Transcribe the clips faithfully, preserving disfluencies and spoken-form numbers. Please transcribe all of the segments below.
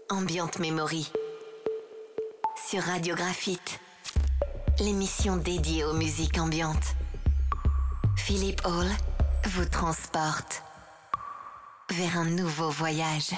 Ambient Memory sur Radio Graphite, l'émission dédiée aux musiques ambiantes. Philippe Hall vous transporte vers un nouveau voyage.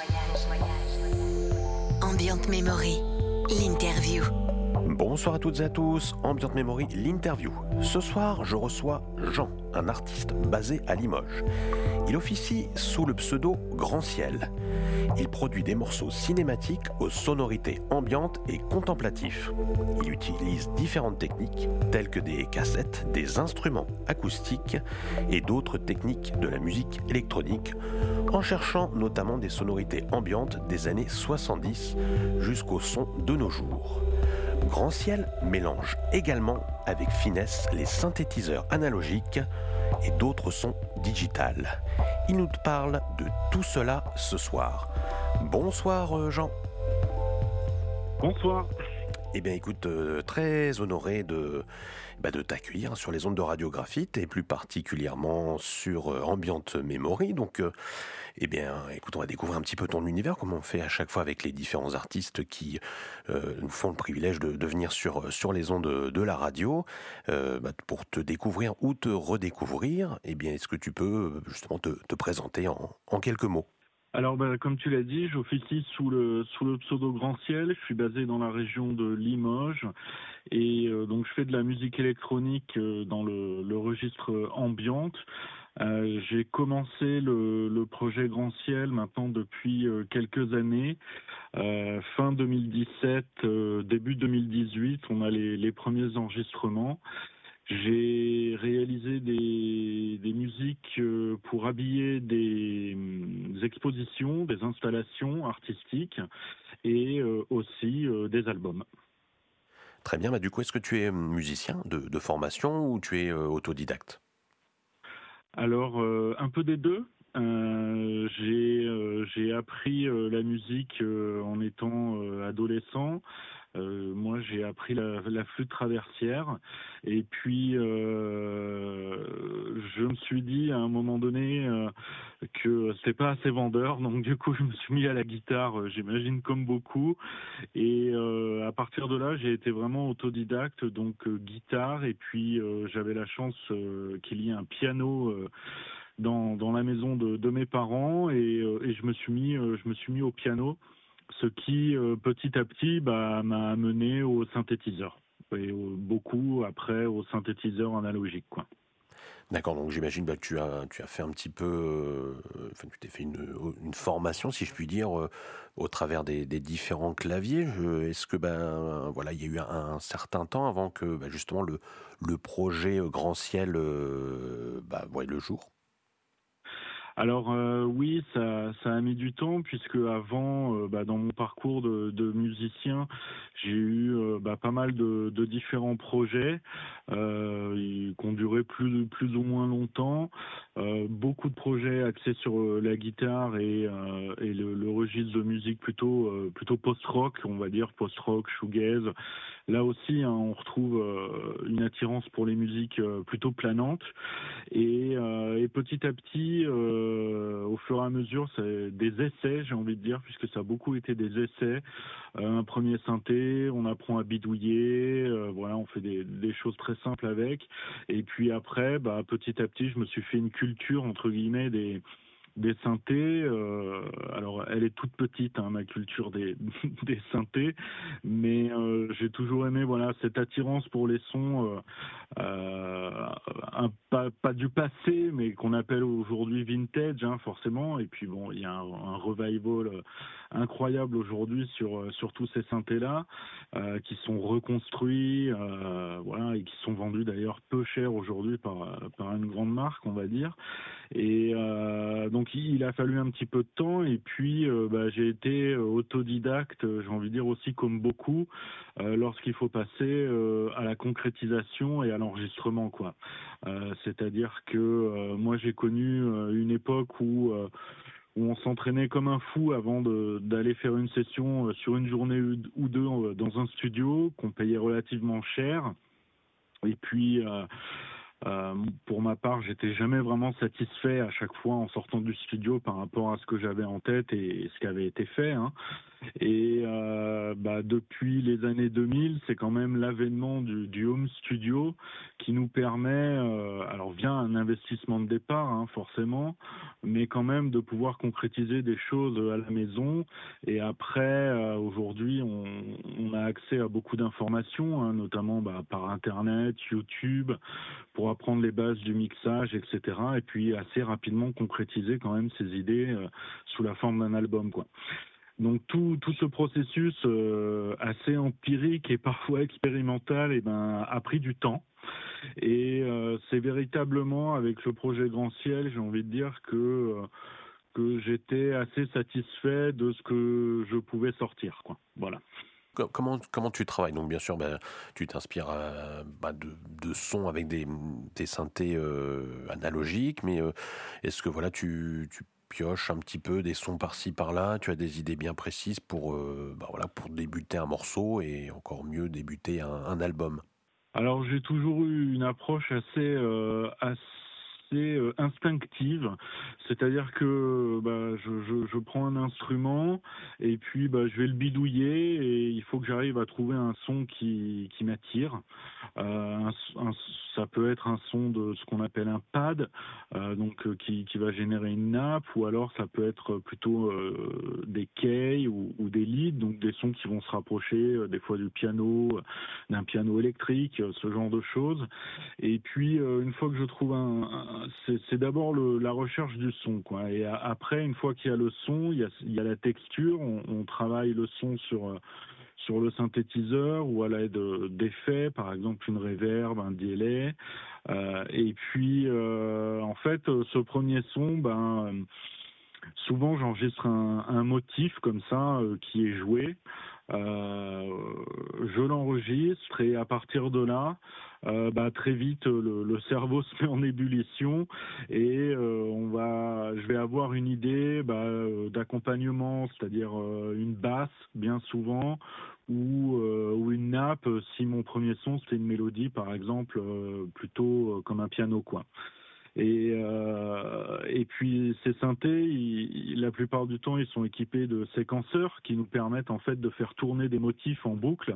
Ambient Memory, l'interview. Bonsoir à toutes et à tous, Ambient Memory, l'interview. Ce soir, je reçois Jean, un artiste basé à Limoges. Il officie sous le pseudo Grand Ciel. Il produit des morceaux cinématiques aux sonorités ambiantes et contemplatives. Il utilise différentes techniques, telles que des cassettes, des instruments acoustiques et d'autres techniques de la musique électronique, en cherchant notamment des sonorités ambiantes des années soixante-dix jusqu'au son de nos jours. Grand Ciel mélange également avec finesse les synthétiseurs analogiques et d'autres sons digitales. Il nous parle de tout cela ce soir. Bonsoir Jean. Bonsoir. Eh bien écoute, euh, très honoré de, bah, de t'accueillir sur les ondes de Radio Graphite et plus particulièrement sur euh, Ambient Memory. Donc, euh, eh bien écoute, on va découvrir un petit peu ton univers, comme on fait à chaque fois avec les différents artistes qui euh, nous font le privilège de, de venir sur, sur les ondes de, de la radio euh, bah, pour te découvrir ou te redécouvrir. Eh bien, est-ce que tu peux justement te, te présenter en, en quelques mots ? Alors, bah, comme tu l'as dit, j'officie sous le sous le pseudo Grand Ciel. Je suis basé dans la région de Limoges et euh, donc je fais de la musique électronique euh, dans le, le registre ambiante. Euh, j'ai commencé le, le projet Grand Ciel maintenant depuis euh, quelques années. Euh, fin deux mille dix-sept, euh, début deux mille dix-huit, on a les, les premiers enregistrements. J'ai réalisé des, des musiques pour habiller des, des expositions, des installations artistiques et aussi des albums. Très bien, bah du coup, est-ce que tu es musicien de, de formation ou tu es euh, autodidacte ? Alors, euh, un peu des deux. Euh, j'ai, euh, j'ai appris euh, la musique euh, en étant euh, adolescent. Euh, moi, j'ai appris la, la flûte traversière, et puis euh, je me suis dit à un moment donné euh, que c'était pas assez vendeur, donc du coup, je me suis mis à la guitare, euh, j'imagine comme beaucoup, et euh, à partir de là, j'ai été vraiment autodidacte, donc euh, guitare, et puis euh, j'avais la chance euh, qu'il y ait un piano. Euh, Dans, dans la maison de, de mes parents et, euh, et je me suis mis euh, je me suis mis au piano, ce qui euh, petit à petit bah, m'a amené au synthétiseur et euh, beaucoup après au synthétiseur analogique quoi. D'accord, donc j'imagine bah, que tu as, tu as fait un petit peu, euh, enfin, tu t'es fait une, une formation, si je puis dire, euh, au travers des, des différents claviers. Je, est-ce que ben voilà, il y a eu un, un certain temps avant que bah, justement le, le projet Grand Ciel euh, bah, voie le jour ? Alors euh, oui, ça, ça a mis du temps puisque avant, euh, bah, dans mon parcours de, de musicien, j'ai eu euh, bah, pas mal de, de différents projets euh, qui ont duré plus, plus ou moins longtemps. Euh, beaucoup de projets axés sur euh, la guitare et, euh, et le, le registre de musique plutôt, euh, plutôt post-rock, on va dire post-rock, shoegaze. Là aussi, hein, on retrouve euh, une attirance pour les musiques euh, plutôt planantes. Et, euh, et petit à petit, euh, au fur et à mesure, c'est des essais, j'ai envie de dire, puisque ça a beaucoup été des essais. Euh, un premier synthé, on apprend à bidouiller, euh, voilà, on fait des, des choses très simples avec. Et puis après, bah, petit à petit, je me suis fait une culture, entre guillemets, des des synthés. Euh, alors, elle est toute petite, hein, ma culture des, des synthés, mais euh, j'ai toujours aimé voilà cette attirance pour les sons, euh, euh, un, pas, pas du passé, mais qu'on appelle aujourd'hui vintage, hein, forcément. Et puis bon, il y a un, un revival incroyable aujourd'hui sur sur tous ces synthés-là, euh, qui sont reconstruits, euh, voilà, et qui sont vendus d'ailleurs peu cher aujourd'hui par par une grande marque, on va dire. Et euh, donc il a fallu un petit peu de temps et puis euh, bah, j'ai été autodidacte, j'ai envie de dire aussi comme beaucoup, euh, lorsqu'il faut passer euh, à la concrétisation et à l'enregistrement quoi. Euh, c'est-à-dire que euh, moi j'ai connu euh, une époque où euh, où on s'entraînait comme un fou avant de, d'aller faire une session sur une journée ou deux dans un studio qu'on payait relativement cher. Et puis euh, Euh, pour ma part, j'étais jamais vraiment satisfait à chaque fois en sortant du studio par rapport à ce que j'avais en tête et ce qui avait été fait. Hein. Et euh, bah, depuis les années deux mille, c'est quand même l'avènement du, du home studio qui nous permet, euh, alors via un investissement de départ hein, forcément, mais quand même de pouvoir concrétiser des choses à la maison. Et après, euh, aujourd'hui, on, on a accès à beaucoup d'informations, hein, notamment bah, par Internet, YouTube, pour apprendre les bases du mixage, et cetera. Et puis assez rapidement concrétiser quand même ces idées euh, sous la forme d'un album, quoi. Donc tout, tout ce processus euh, assez empirique et parfois expérimental eh ben, a pris du temps. Et euh, c'est véritablement avec le projet Grand Ciel, j'ai envie de dire que, euh, que j'étais assez satisfait de ce que je pouvais sortir, quoi. Voilà. Comment, comment tu travailles? Donc bien sûr, ben, tu t'inspires euh, ben, de, de sons avec des, des synthés euh, analogiques, mais euh, est-ce que voilà, tu, tu pioches un petit peu des sons par-ci par-là, tu as des idées bien précises pour, euh, ben, voilà, pour débuter un morceau et encore mieux débuter un, un album? Alors j'ai toujours eu une approche assez, euh, assez euh, instinctive, c'est-à-dire que bah, je, je, je prends un instrument et puis bah, je vais le bidouiller et il faut que j'arrive à trouver un son qui, qui m'attire. Euh, un, un, ça peut être un son de ce qu'on appelle un pad, euh, donc euh, qui, qui va générer une nappe, ou alors ça peut être plutôt euh, des keys ou, ou des leads, donc des sons qui vont se rapprocher euh, des fois du piano, d'un piano électrique, ce genre de choses. Et puis euh, une fois que je trouve un, un c'est, c'est d'abord le, la recherche du son, quoi. Et a, après, une fois qu'il y a le son, il y a, il y a la texture. On, on travaille le son sur sur le synthétiseur ou à l'aide d'effets, par exemple une reverb, un delay. Euh, et puis euh, en fait, ce premier son, ben souvent j'enregistre un, un motif comme ça euh, qui est joué. Euh, je l'enregistre et à partir de là, euh, bah, très vite le, le cerveau se met en ébullition et euh, on va, je vais avoir une idée bah, d'accompagnement, c'est-à-dire euh, une basse bien souvent ou, euh, ou une nappe si mon premier son c'était une mélodie par exemple, euh, plutôt euh, comme un piano, quoi. Et, euh, et puis ces synthés, ils, la plupart du temps, ils sont équipés de séquenceurs qui nous permettent en fait de faire tourner des motifs en boucle.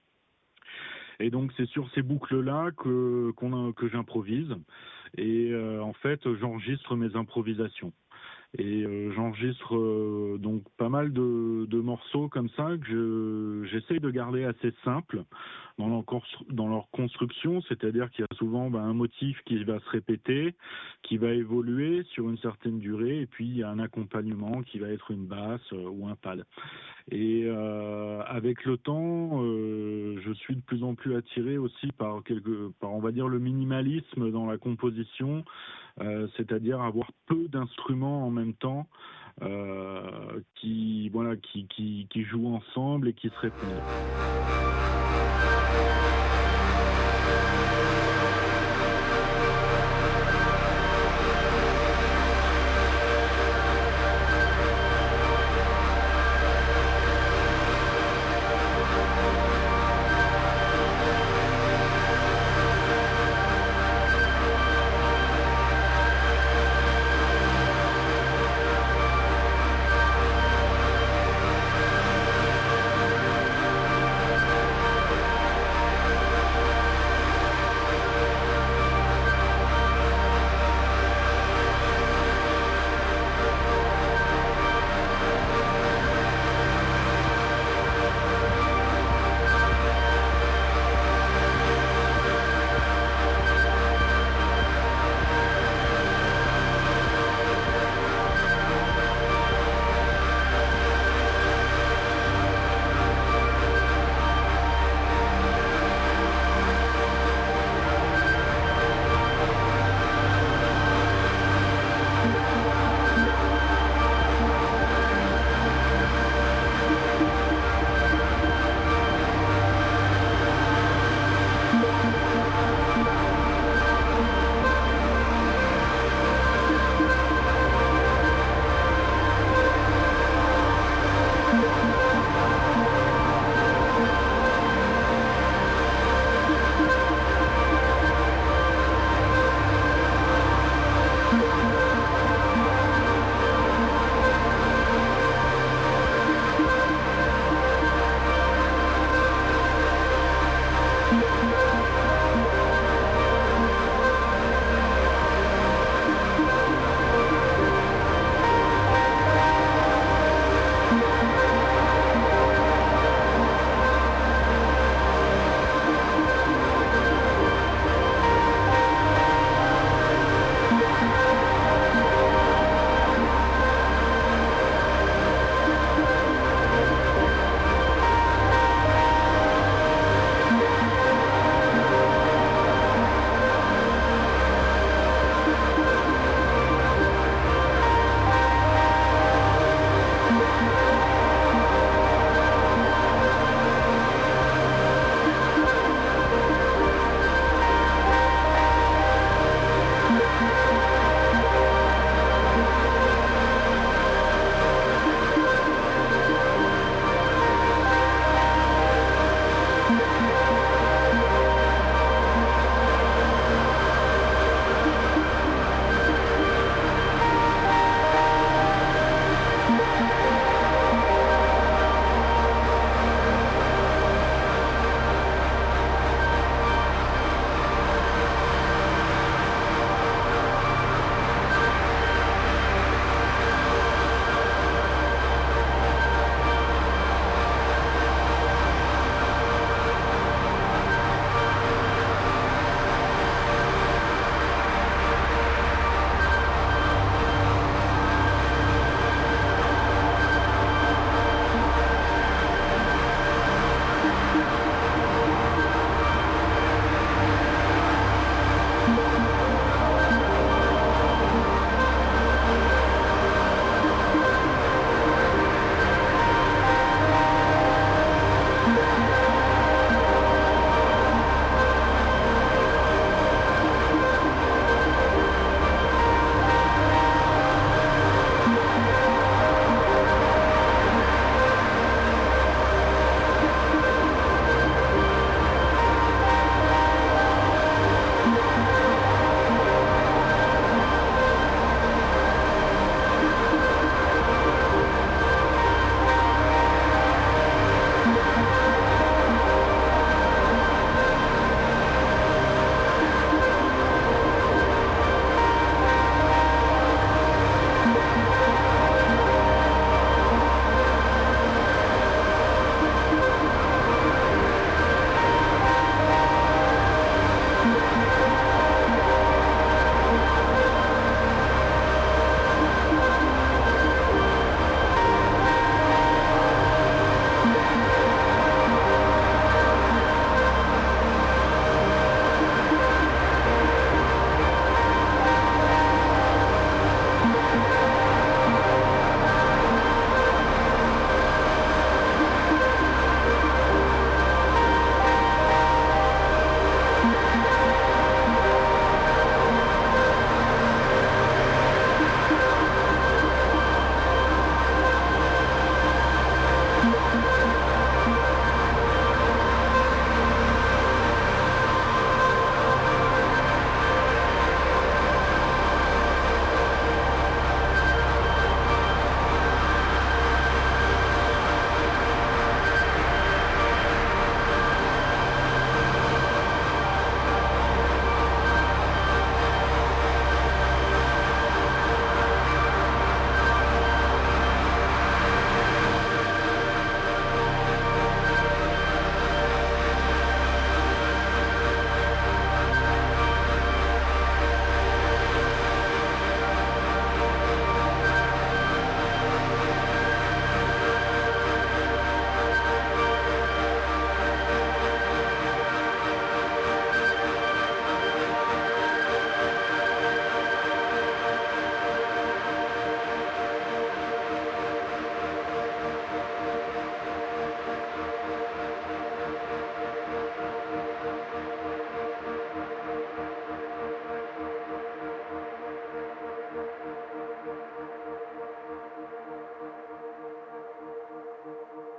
Et donc c'est sur ces boucles-là que, qu'on a, que j'improvise. Et euh, en fait, j'enregistre mes improvisations. Et euh, j'enregistre euh, donc pas mal de, de morceaux comme ça que je, j'essaye de garder assez simples dans leur, dans leur construction, c'est-à-dire qu'il y a souvent bah, un motif qui va se répéter, qui va évoluer sur une certaine durée, et puis il y a un accompagnement qui va être une basse euh, ou un pad. Et euh, avec le temps, euh, je suis de plus en plus attiré aussi par, quelque, par on va dire, le minimalisme dans la composition, euh, c'est-à-dire avoir peu d'instruments en même temps euh, qui, voilà, qui, qui, qui jouent ensemble et qui se répondent.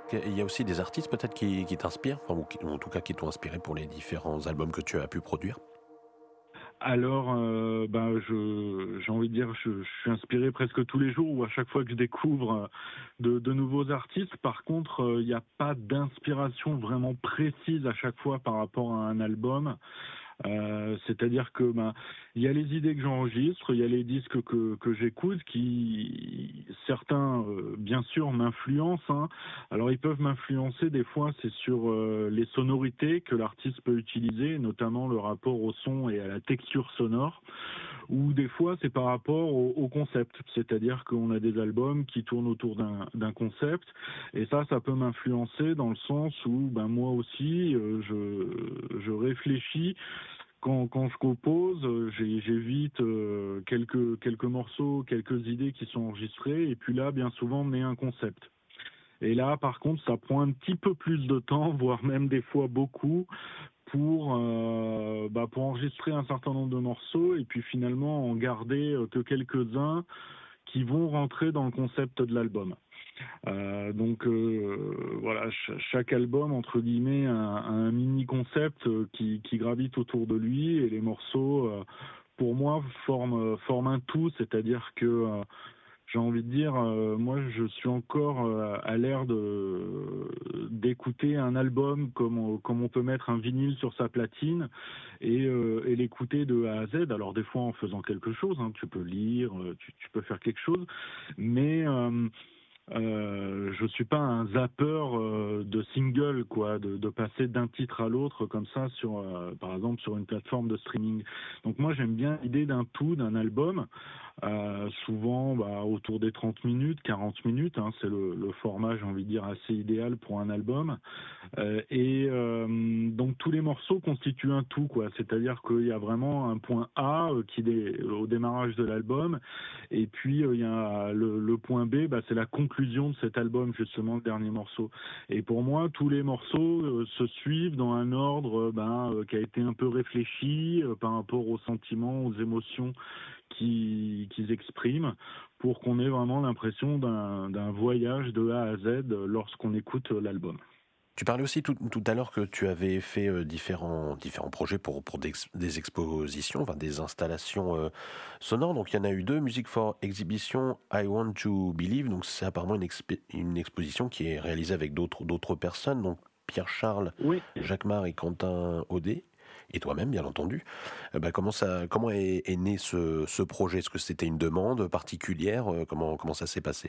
Il y a aussi des artistes peut-être qui, qui t'inspirent, enfin, ou, qui, ou en tout cas qui t'ont inspiré pour les différents albums que tu as pu produire? Alors, euh, ben, je, j'ai envie de dire, je, je suis inspiré presque tous les jours ou à chaque fois que je découvre euh, de, de nouveaux artistes. Par contre, euh, il n'y a pas d'inspiration vraiment précise à chaque fois par rapport à un album. Euh, c'est-à-dire que ben, il y a les idées que j'enregistre, il y a les disques que, que j'écoute, qui certains, euh, bien sûr, m'influencent. Hein. Alors ils peuvent m'influencer des fois, c'est sur euh, les sonorités que l'artiste peut utiliser, notamment le rapport au son et à la texture sonore. Ou des fois c'est par rapport au, au concept, c'est-à-dire qu'on a des albums qui tournent autour d'un, d'un concept, et ça, ça peut m'influencer dans le sens où ben, moi aussi, euh, je, je réfléchis. Quand, quand je compose, j'ai, j'évite euh, quelques, quelques morceaux, quelques idées qui sont enregistrées, et puis là, bien souvent, on met un concept. Et là, par contre, ça prend un petit peu plus de temps, voire même des fois beaucoup, pour, euh, bah, pour enregistrer un certain nombre de morceaux, et puis finalement en garder que quelques-uns qui vont rentrer dans le concept de l'album. Euh, donc euh, voilà, ch- chaque album entre guillemets a un, un mini concept qui, qui gravite autour de lui, et les morceaux euh, pour moi forment, forment un tout, c'est-à-dire que euh, j'ai envie de dire, euh, moi je suis encore euh, à l'ère de, d'écouter un album comme on, comme on peut mettre un vinyle sur sa platine et, euh, et l'écouter de A à Z. Alors des fois en faisant quelque chose, hein, tu peux lire, tu, tu peux faire quelque chose, mais euh, euh, je suis pas un zappeur euh, de single, quoi, de, de passer d'un titre à l'autre comme ça sur, euh, par exemple, sur une plateforme de streaming. Donc moi j'aime bien l'idée d'un tout, d'un album, euh, souvent bah, autour des trente minutes, quarante minutes, hein, c'est le, le format, j'ai envie de dire, assez idéal pour un album. Euh, et euh, donc tous les morceaux constituent un tout, quoi. C'est-à-dire qu'il y a vraiment un point A euh, qui est au démarrage de l'album, et puis euh, il y a le, le point B, bah, c'est la conclusion de cet album, justement, le dernier morceau. Et pour moi, tous les morceaux euh, se suivent dans un ordre euh, ben, euh, qui a été un peu réfléchi euh, par rapport aux sentiments, aux émotions qui, qu'ils expriment, pour qu'on ait vraiment l'impression d'un, d'un voyage de A à Z lorsqu'on écoute l'album. Tu parlais aussi tout, tout à l'heure que tu avais fait euh, différents, différents projets pour, pour des, des expositions, enfin des installations euh, sonores. Donc il y en a eu deux, Music for Exhibition, I Want to Believe. Donc c'est apparemment une, exp- une exposition qui est réalisée avec d'autres, d'autres personnes, donc Pierre-Charles, oui. Jacquemart et Quentin Audet, et toi-même bien entendu. Euh, bah, comment ça, comment est, est né ce, ce projet? Est-ce que c'était une demande particulière? Comment, comment ça s'est passé?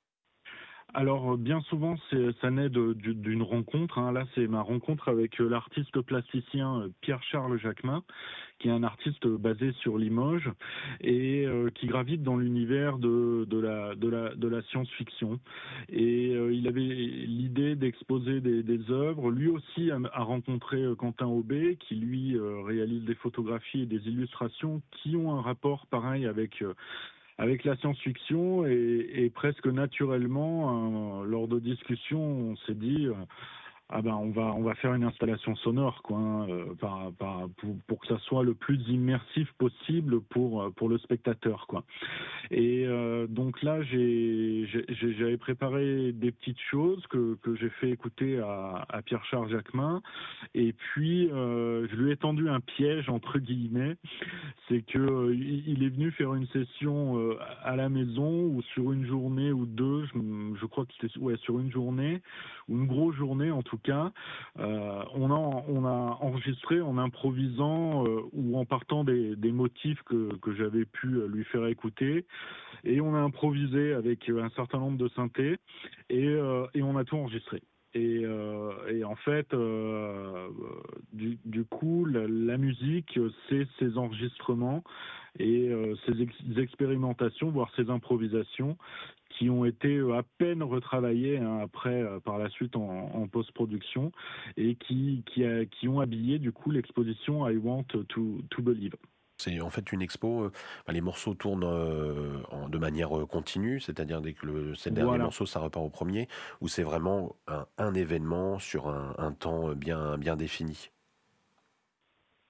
Alors, bien souvent, c'est, ça naît de, d'une rencontre. Hein. Là, c'est ma rencontre avec l'artiste plasticien Pierre-Charles Jacquemart, qui est un artiste basé sur Limoges et euh, qui gravite dans l'univers de, de, la, de, la, de la science-fiction. Et euh, il avait l'idée d'exposer des, des œuvres. Lui aussi a, a rencontré Quentin Audet, qui lui euh, réalise des photographies et des illustrations qui ont un rapport pareil avec... Euh, avec la science-fiction, et, et presque naturellement, euh, lors de discussions, on s'est dit... Euh, ah ben on va on va faire une installation sonore, quoi, hein, euh, par, par, pour, pour que ça soit le plus immersif possible pour pour le spectateur, quoi. Et euh, donc là j'ai, j'ai j'avais préparé des petites choses que que j'ai fait écouter à, à Pierre-Charles Jacquemart, et puis euh, je lui ai tendu un piège entre guillemets, c'est que euh, il est venu faire une session euh, à la maison, ou sur une journée ou deux, je, je crois que c'était ouais sur une journée ou une grosse journée en tout cas, euh, on, a, on a enregistré en improvisant euh, ou en partant des, des motifs que, que j'avais pu lui faire écouter, et on a improvisé avec un certain nombre de synthés, et, euh, et on a tout enregistré. Et, euh, et en fait, euh, du, du coup, la, la musique, c'est ces enregistrements et euh, ces ex- expérimentations, voire ces improvisations, qui ont été à peine retravaillées, hein, après, euh, par la suite en, en post-production, et qui, qui, a, qui ont habillé du coup l'exposition I Want to, to Believe. C'est en fait une expo, euh, les morceaux tournent euh, en, de manière euh, continue, c'est-à-dire dès que le, c'est le dernier Voilà. morceau, ça repart au premier, ou c'est vraiment un, un événement sur un, un temps bien, bien défini?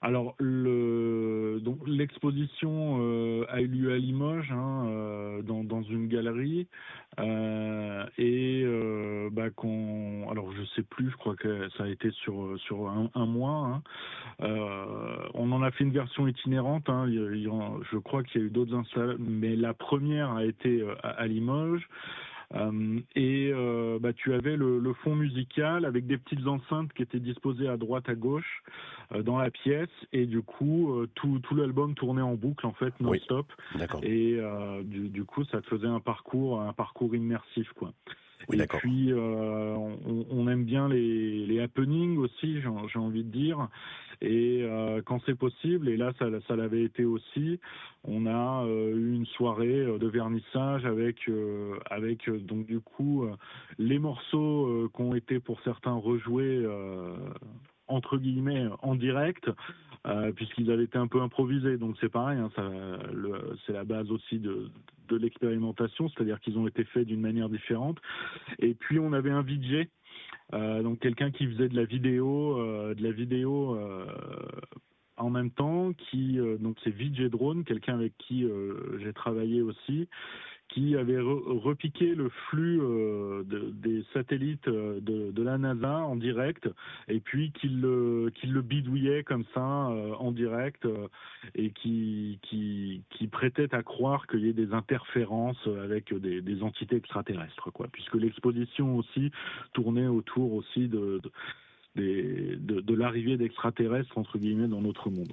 Alors, le, donc, l'exposition euh, a eu lieu à Limoges, hein, euh, dans, dans une galerie. Euh, et euh, bah, qu'on, alors, je sais plus, je crois que ça a été sur, sur un, un mois. Hein. Euh, on en a fait une version itinérante. Hein, il, il, je crois qu'il y a eu d'autres installations, mais la première a été à, à Limoges. Euh, et euh, bah, tu avais le, le fond musical avec des petites enceintes qui étaient disposées à droite, à gauche euh, dans la pièce, et du coup euh, tout, tout l'album tournait en boucle en fait non-stop. Oui, d'accord. Et euh, du, du coup ça te faisait un parcours, un parcours immersif quoi. Oui, et d'accord. puis euh, on, on aime bien les, les happenings aussi, j'ai, j'ai envie de dire. Et euh, quand c'est possible, et là ça, ça l'avait été aussi, on a euh, eu une soirée de vernissage avec, euh, avec euh, donc du coup euh, les morceaux euh, qui ont été pour certains rejoués euh, entre guillemets en direct, euh, puisqu'ils avaient été un peu improvisés. Donc c'est pareil, hein, ça, le, c'est la base aussi de, de l'expérimentation, c'est-à-dire qu'ils ont été faits d'une manière différente. Et puis on avait un V J. Euh, donc quelqu'un qui faisait de la vidéo, euh, de la vidéo euh, en même temps, qui euh, donc c'est V J Drone, quelqu'un avec qui euh, j'ai travaillé aussi, qui avait re- repiqué le flux euh, de, des satellites de, de la NASA en direct, et puis qu'il le, qu'il le bidouillait comme ça euh, en direct, euh, et qui, qui, qui prêtait à croire qu'il y ait des interférences avec des, des entités extraterrestres, quoi, puisque l'exposition aussi tournait autour aussi de, de, des, de, de l'arrivée d'extraterrestres, entre guillemets, dans notre monde.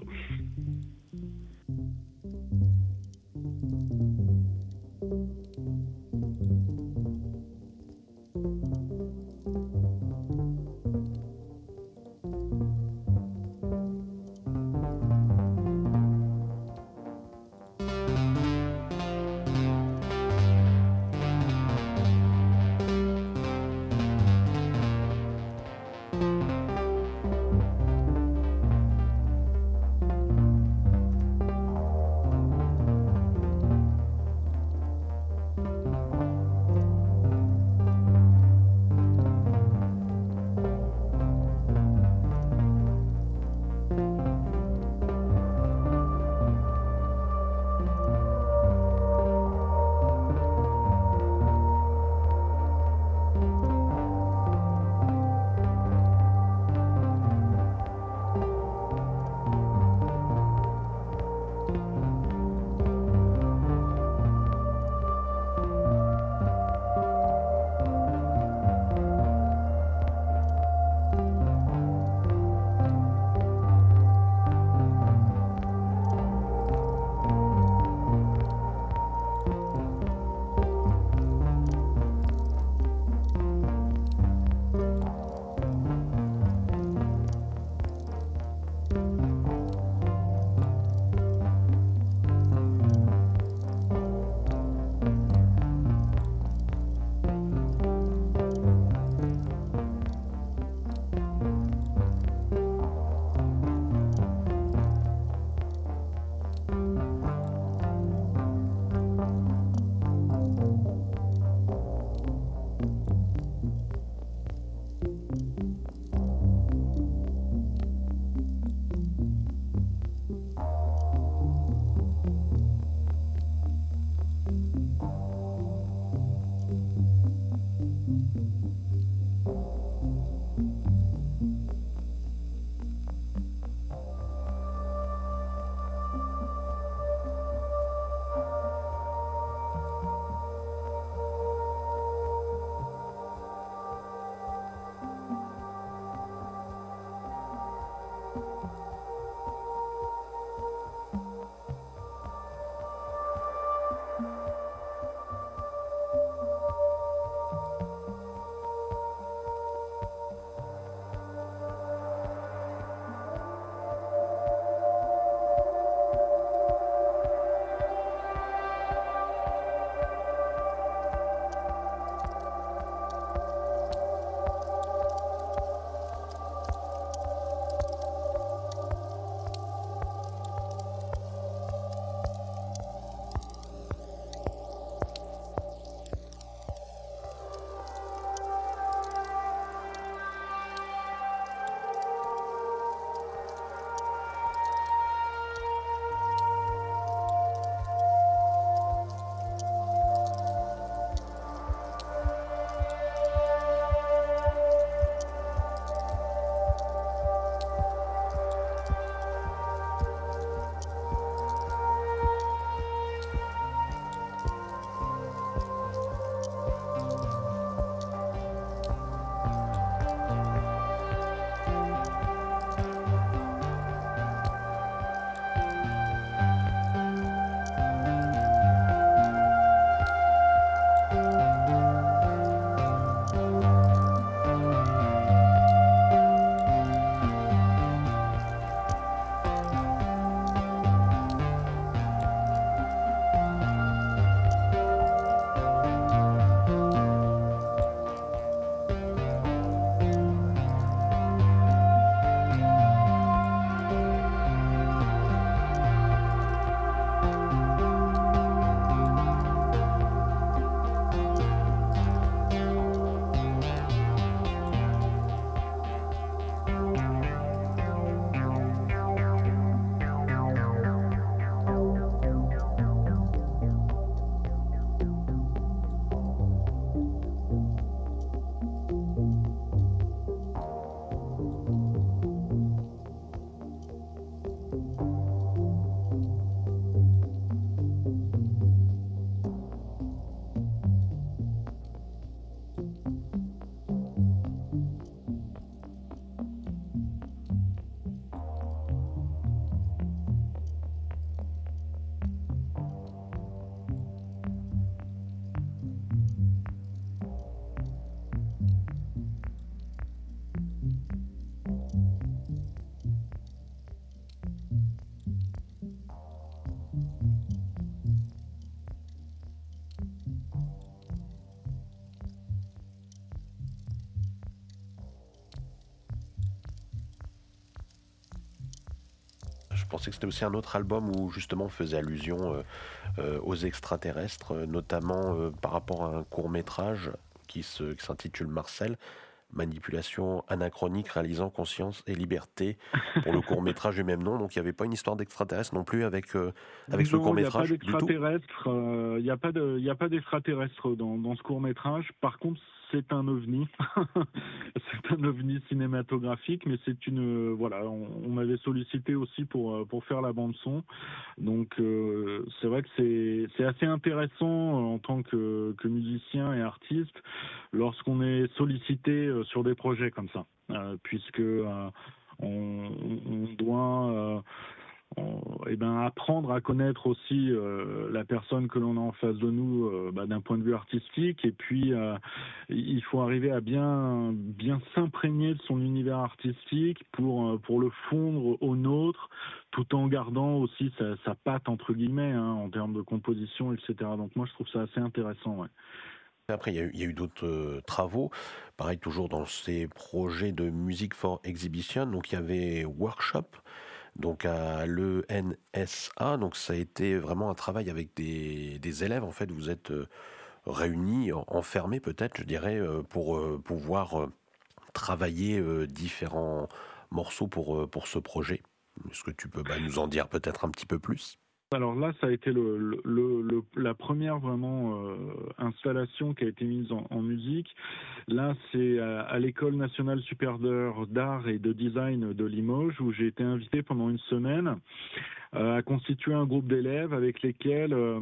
pensais que c'était aussi un autre album où justement on faisait allusion euh, euh, aux extraterrestres, euh, notamment euh, par rapport à un court-métrage qui, se, qui s'intitule Marcel, manipulation anachronique réalisant conscience et liberté, pour le court-métrage du même nom. Donc il n'y avait pas une histoire d'extraterrestre non plus avec, euh, avec ce Non, il n'y a pas court-métrage du tout. d'extraterrestre. euh, Il n'y a pas de, il y a pas d'extraterrestre dans, dans ce court métrage. Par contre, c'est un ovni. C'est un ovni cinématographique, mais c'est une, euh, voilà, on, on m'avait sollicité aussi pour euh, pour faire la bande son. Donc euh, c'est vrai que c'est c'est assez intéressant en tant que que musicien et artiste lorsqu'on est sollicité euh, sur des projets comme ça, euh, puisque euh, on, on doit euh, on- eh ben, apprendre à connaître aussi euh, la personne que l'on a en face de nous euh, bah, d'un point de vue artistique, et puis euh, il faut arriver à bien bien s'imprégner de son univers artistique pour euh, pour le fondre au nôtre, tout en gardant aussi sa, sa patte entre guillemets, hein, en termes de composition, et cetera. Donc moi je trouve ça assez intéressant. Ouais. Après, il y a eu, il y a eu d'autres euh, travaux, pareil, toujours dans ces projets de Music for Exhibition. Donc, il y avait Workshop, donc à l'E N S A. Donc, ça a été vraiment un travail avec des, des élèves. En fait, vous êtes euh, réunis, en- enfermés peut-être, je dirais, euh, pour euh, pouvoir euh, travailler euh, différents morceaux pour, euh, pour ce projet. Est-ce que tu peux bah, nous en dire peut-être un petit peu plus? Alors là, ça a été le, le, le- le- la première vraiment euh, installation qui a été mise en, en musique. Là, c'est à, à l'École nationale supérieure d'art et de design de Limoges, où j'ai été invité pendant une semaine euh, à constituer un groupe d'élèves avec lesquels euh,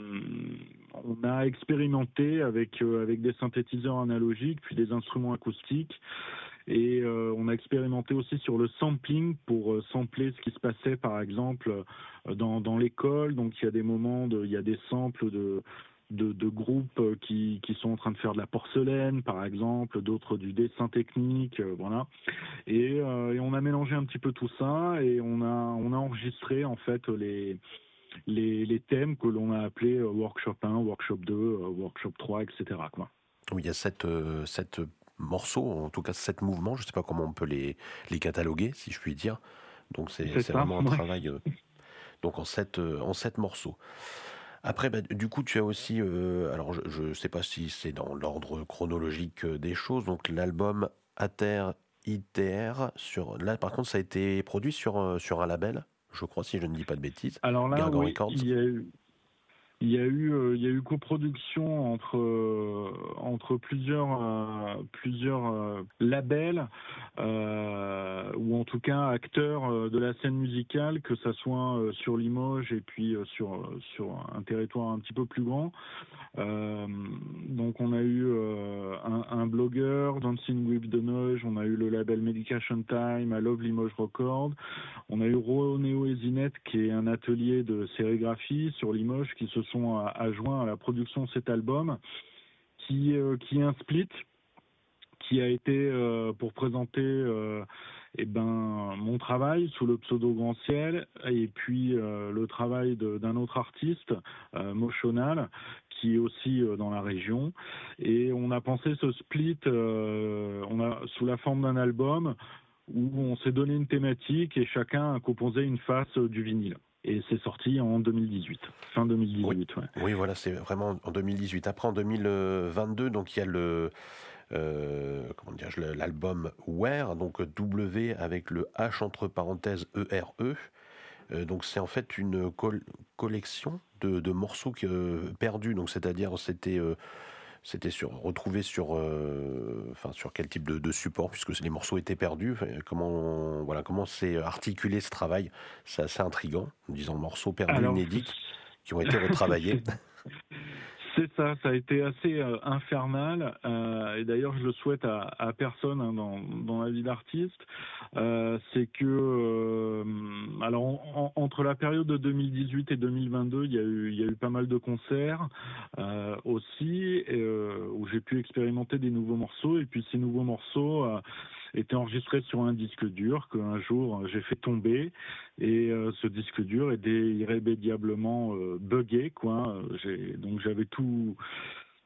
on a expérimenté avec, euh, avec des synthétiseurs analogiques, puis des instruments acoustiques. Et euh, on a expérimenté aussi sur le sampling pour euh, sampler ce qui se passait, par exemple, euh, dans, dans l'école. Donc il y a des moments, de, il y a des samples de, de, de groupes euh, qui, qui sont en train de faire de la porcelaine, par exemple, d'autres du dessin technique, euh, voilà. Et, euh, et on a mélangé un petit peu tout ça et on a, on a enregistré en fait les, les, les thèmes que l'on a appelés euh, workshop un, workshop deux, euh, workshop trois, et cetera, quoi. Oui, il y a sept, euh, sept morceaux, en tout cas sept mouvements, je ne sais pas comment on peut les, les cataloguer, si je puis dire. Donc c'est, C'est c'est ça, vraiment un ouais. travail euh, donc en sept, euh, en sept morceaux. Après, bah, du coup, tu as aussi, euh, alors je ne sais pas si c'est dans l'ordre chronologique euh, des choses, donc l'album Ater I T R, sur, là par contre ça a été produit sur, euh, sur un label, je crois, si je ne dis pas de bêtises, Alors là, Gargan oui, Records. il y a eu, Il y a eu, euh, il y a eu coproduction entre euh, entre plusieurs euh, plusieurs euh, labels euh, ou en tout cas acteurs euh, de la scène musicale, que ça soit euh, sur Limoges et puis euh, sur sur un territoire un petit peu plus grand. Euh, donc on a eu euh, un, un blogueur, Dancing with the Noise, on a eu le label Medication Time, I Love Limoges Records, on a eu Ronéo et Zinette qui est un atelier de sérigraphie sur Limoges qui se sont adjoints à la production de cet album, qui, euh, qui est un split qui a été euh, pour présenter euh, eh ben, mon travail sous le pseudo Grand Ciel et puis euh, le travail de, d'un autre artiste, euh, Motional, qui est aussi euh, dans la région. Et on a pensé ce split euh, on a, sous la forme d'un album où on s'est donné une thématique et chacun a composé une face du vinyle. Et c'est sorti en deux mille dix-huit, fin deux mille dix-huit. Oui, Ouais. oui, voilà, c'est vraiment en deux mille dix-huit. Après, en deux mille vingt-deux, donc il y a le, euh, comment dire, l'album Where, donc W avec le H entre parenthèses E R E. Euh, donc c'est en fait une col- collection de, de morceaux qui, euh, perdus. Donc c'est-à-dire c'était euh, c'était sur retrouvé sur euh, enfin sur quel type de, de support, puisque les morceaux étaient perdus. Enfin, comment voilà comment c'est articulé ce travail, c'est assez intriguant. Disons morceaux perdus Alors, inédits qui ont été retravaillés. c'est ça, ça a été assez euh, infernal, euh, et d'ailleurs je le souhaite à, à personne, hein, dans, dans la vie d'artiste. Euh, c'est que, euh, alors en- en- entre la période de deux mille dix-huit et deux mille vingt-deux, il y a eu, il y a eu pas mal de concerts euh, aussi, euh, où j'ai pu expérimenter des nouveaux morceaux, et puis ces nouveaux morceaux euh, étaient enregistrés sur un disque dur qu'un jour j'ai fait tomber, et euh, ce disque dur était irrémédiablement euh, buggé, quoi. J'ai, donc j'avais tout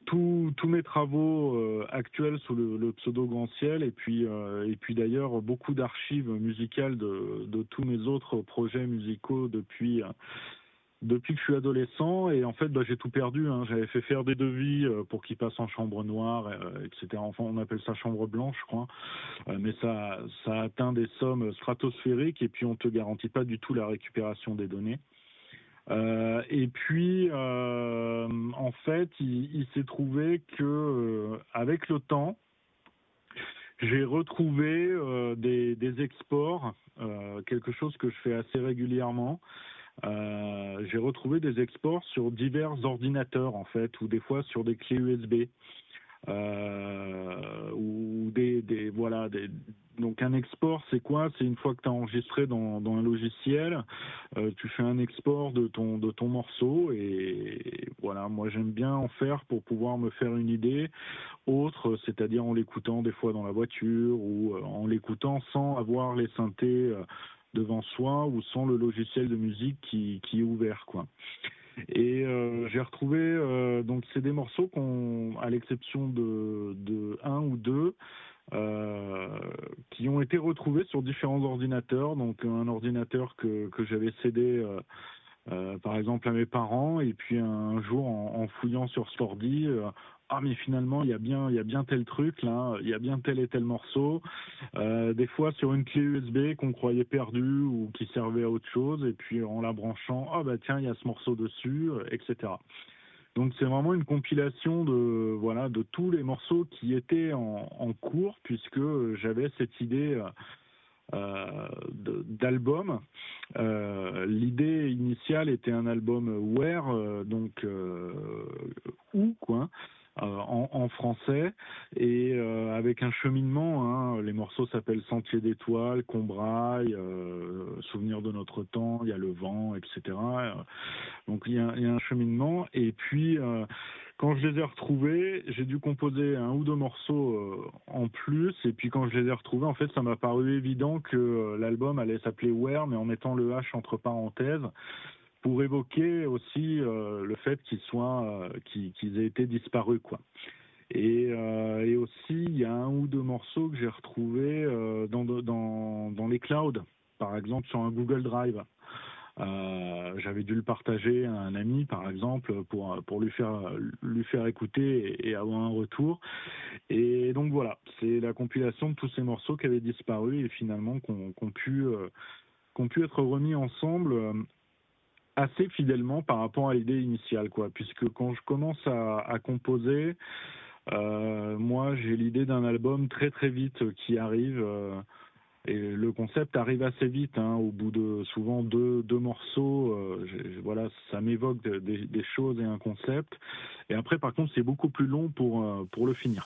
tous tous mes travaux euh, actuels sous le, le pseudo Grand Ciel, et puis euh, et puis d'ailleurs beaucoup d'archives musicales de, de tous mes autres projets musicaux depuis depuis que je suis adolescent. Et en fait, bah, j'ai tout perdu, hein. J'avais fait faire des devis euh, pour qu'ils passent en chambre noire, euh, et cetera. Enfin, on appelle ça chambre blanche, je crois. Euh, mais ça ça atteint des sommes stratosphériques, et puis on te garantit pas du tout la récupération des données. Euh, et puis, euh, en fait, il, il s'est trouvé que, euh, avec le temps, j'ai retrouvé euh, des, des exports, euh, quelque chose que je fais assez régulièrement. Euh, j'ai retrouvé des exports sur divers ordinateurs, en fait, ou des fois sur des clés U S B. Euh, ou des, des voilà des, donc un export, c'est quoi? C'est une fois que tu as enregistré dans, dans un logiciel, euh, tu fais un export de ton de ton morceau, et voilà, moi j'aime bien en faire pour pouvoir me faire une idée autre, c'est-à-dire en l'écoutant des fois dans la voiture, ou euh, en l'écoutant sans avoir les synthés euh, devant soi, ou sans le logiciel de musique qui, qui est ouvert, quoi. Et euh, j'ai retrouvé, euh, donc c'est des morceaux qu'on, à l'exception de, de un ou deux, euh, qui ont été retrouvés sur différents ordinateurs. Donc un ordinateur que, que j'avais cédé euh, euh, par exemple à mes parents, et puis un jour en, en fouillant sur ce ordi, euh, ah mais finalement il y a bien il y a bien tel truc là, il y a bien tel et tel morceau, euh, des fois sur une clé U S B qu'on croyait perdue ou qui servait à autre chose, et puis en la branchant, ah bah tiens il y a ce morceau dessus, euh, et cetera. Donc c'est vraiment une compilation de voilà de tous les morceaux qui étaient en, en cours, puisque j'avais cette idée euh, euh, de- d'album. Euh, l'idée initiale était un album Where, euh, donc euh, ou quoi, euh, en, en français, et euh, avec un cheminement, hein. Les morceaux s'appellent Sentier d'étoiles, Combraille, euh, Souvenir de notre temps, il y a le vent, et cetera. Donc il y a, il y a un cheminement, et puis euh, quand je les ai retrouvés, j'ai dû composer un ou deux morceaux euh, en plus, et puis quand je les ai retrouvés, en fait, ça m'a paru évident que euh, l'album allait s'appeler Where, mais en mettant le H entre parenthèses, pour évoquer aussi euh, le fait qu'ils soient, euh, qu'ils, qu'ils aient été disparus, quoi. Et, euh, et aussi, il y a un ou deux morceaux que j'ai retrouvés euh, dans, dans, dans les clouds, par exemple sur un Google Drive. Euh, j'avais dû le partager à un ami, par exemple, pour pour lui faire lui faire écouter et, et avoir un retour. Et donc voilà, c'est la compilation de tous ces morceaux qui avaient disparu et finalement qu'on qu'on pu euh, qu'on pu être remis ensemble euh, assez fidèlement par rapport à l'idée initiale, quoi. Puisque quand je commence à, à composer, euh, moi j'ai l'idée d'un album très très vite qui arrive. Euh, Et le concept arrive assez vite, hein, au bout de souvent deux, deux morceaux. Euh, j'ai- voilà, ça m'évoque de- des, des choses et un concept. Et après, par contre, c'est beaucoup plus long pour, euh, pour le finir.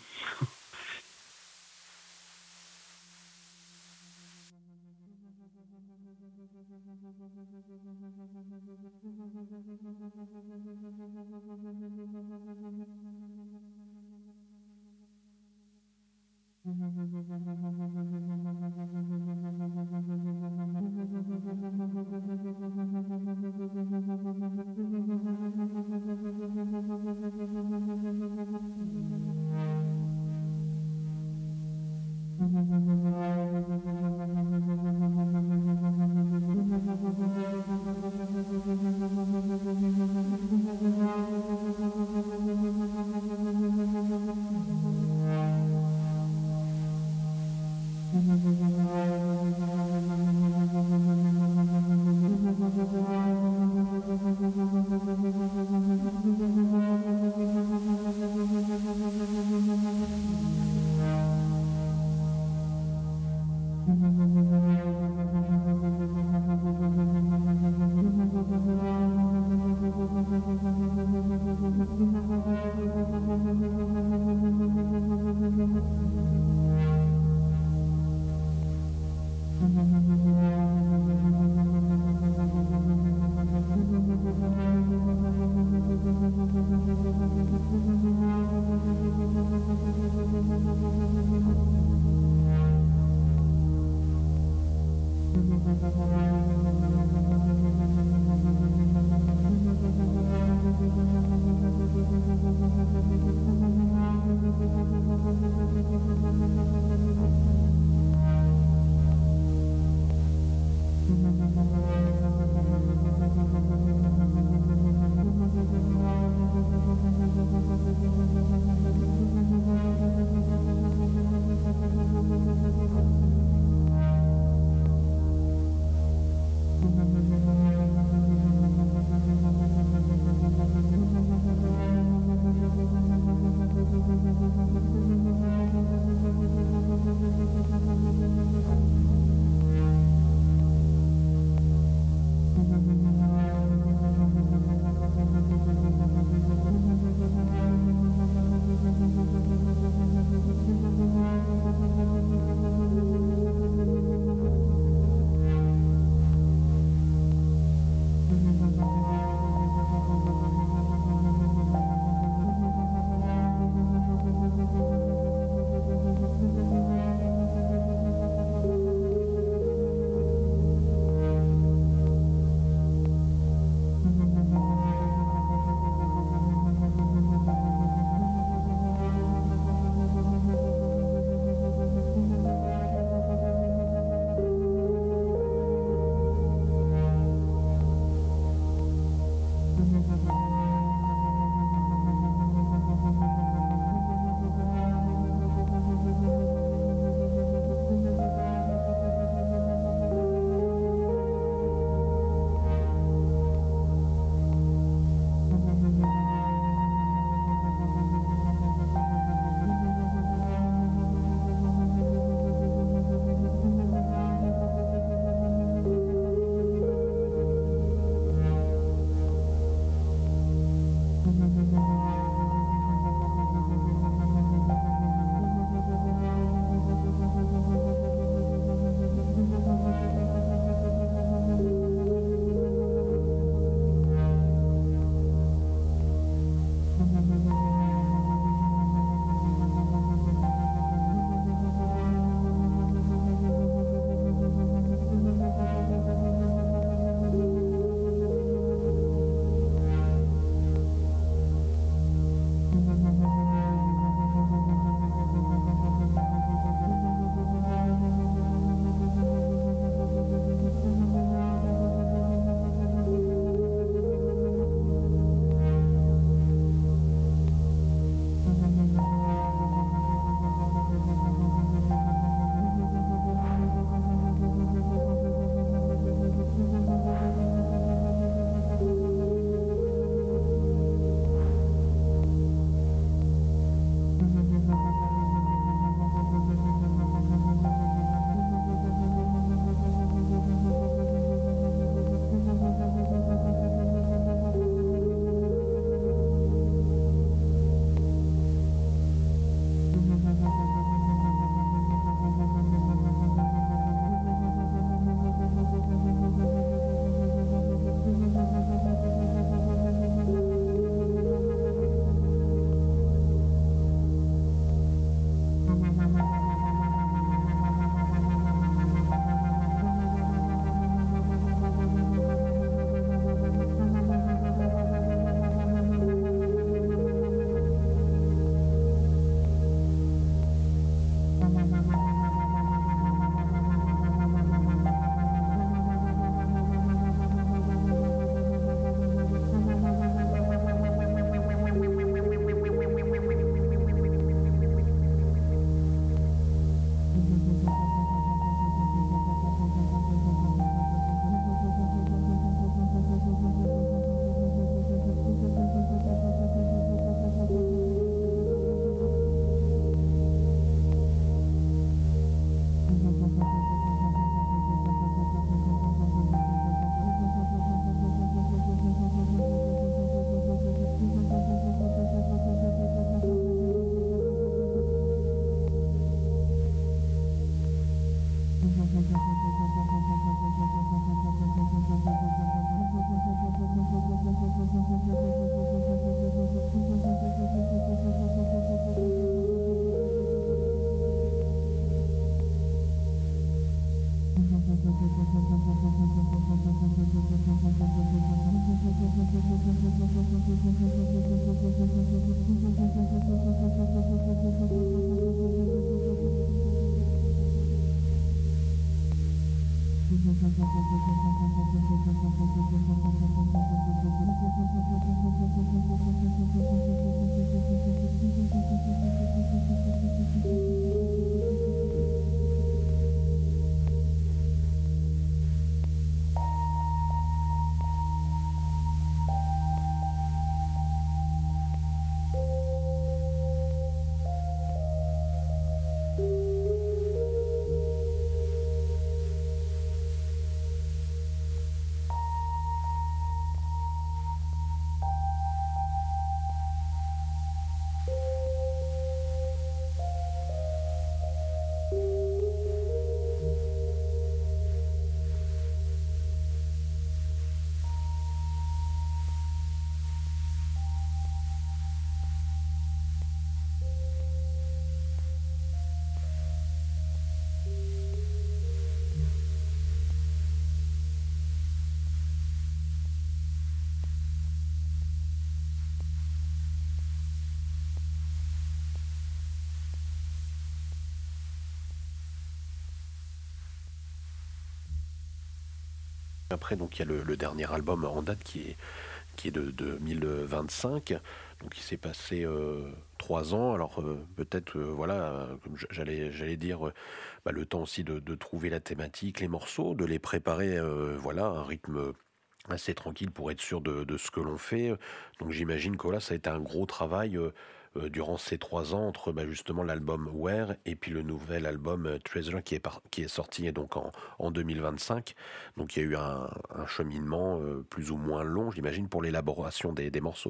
Après, donc il y a le, le dernier album en date qui est, qui est de, de deux mille vingt-cinq. Donc il s'est passé euh, trois ans. Alors euh, peut-être, euh, voilà, euh, comme j'allais, j'allais dire, euh, bah, le temps aussi de, de trouver la thématique, les morceaux, de les préparer, euh, voilà, un rythme assez tranquille pour être sûr de, de ce que l'on fait. Donc j'imagine que là, ça a été un gros travail euh, euh, durant ces trois ans entre bah, justement l'album Where et puis le nouvel album euh, Treasure qui est, par- qui est sorti donc en, en deux mille vingt-cinq. Donc il y a eu un, un cheminement euh, plus ou moins long, j'imagine, pour l'élaboration des, des morceaux.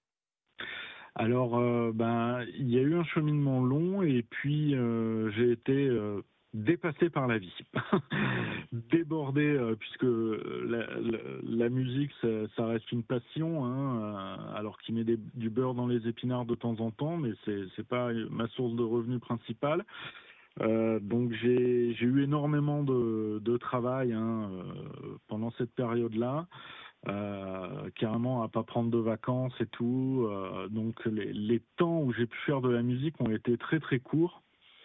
Alors, euh, ben, il y a eu un cheminement long et puis euh, j'ai été euh, dépassé par la vie, débordé, euh, puisque la, la, la musique, ça, ça reste une passion, hein, euh, alors qu'il met des, du beurre dans les épinards de temps en temps, mais c'est c'est pas ma source de revenus principale. Euh, donc j'ai j'ai eu énormément de, de travail hein, euh, pendant cette période-là. Euh, carrément à pas prendre de vacances et tout. Euh, donc les, les temps où j'ai pu faire de la musique ont été très très courts.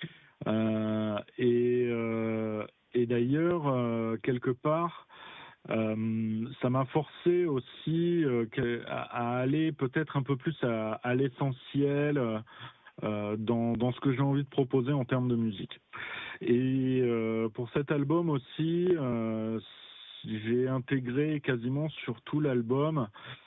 Euh, et, euh, et d'ailleurs, euh, quelque part, euh, ça m'a forcé aussi euh, que- à, à aller peut-être un peu plus à, à l'essentiel euh, dans, dans ce que j'ai envie de proposer en termes de musique. Et euh, pour cet album aussi, euh, j'ai intégré quasiment sur tout l'album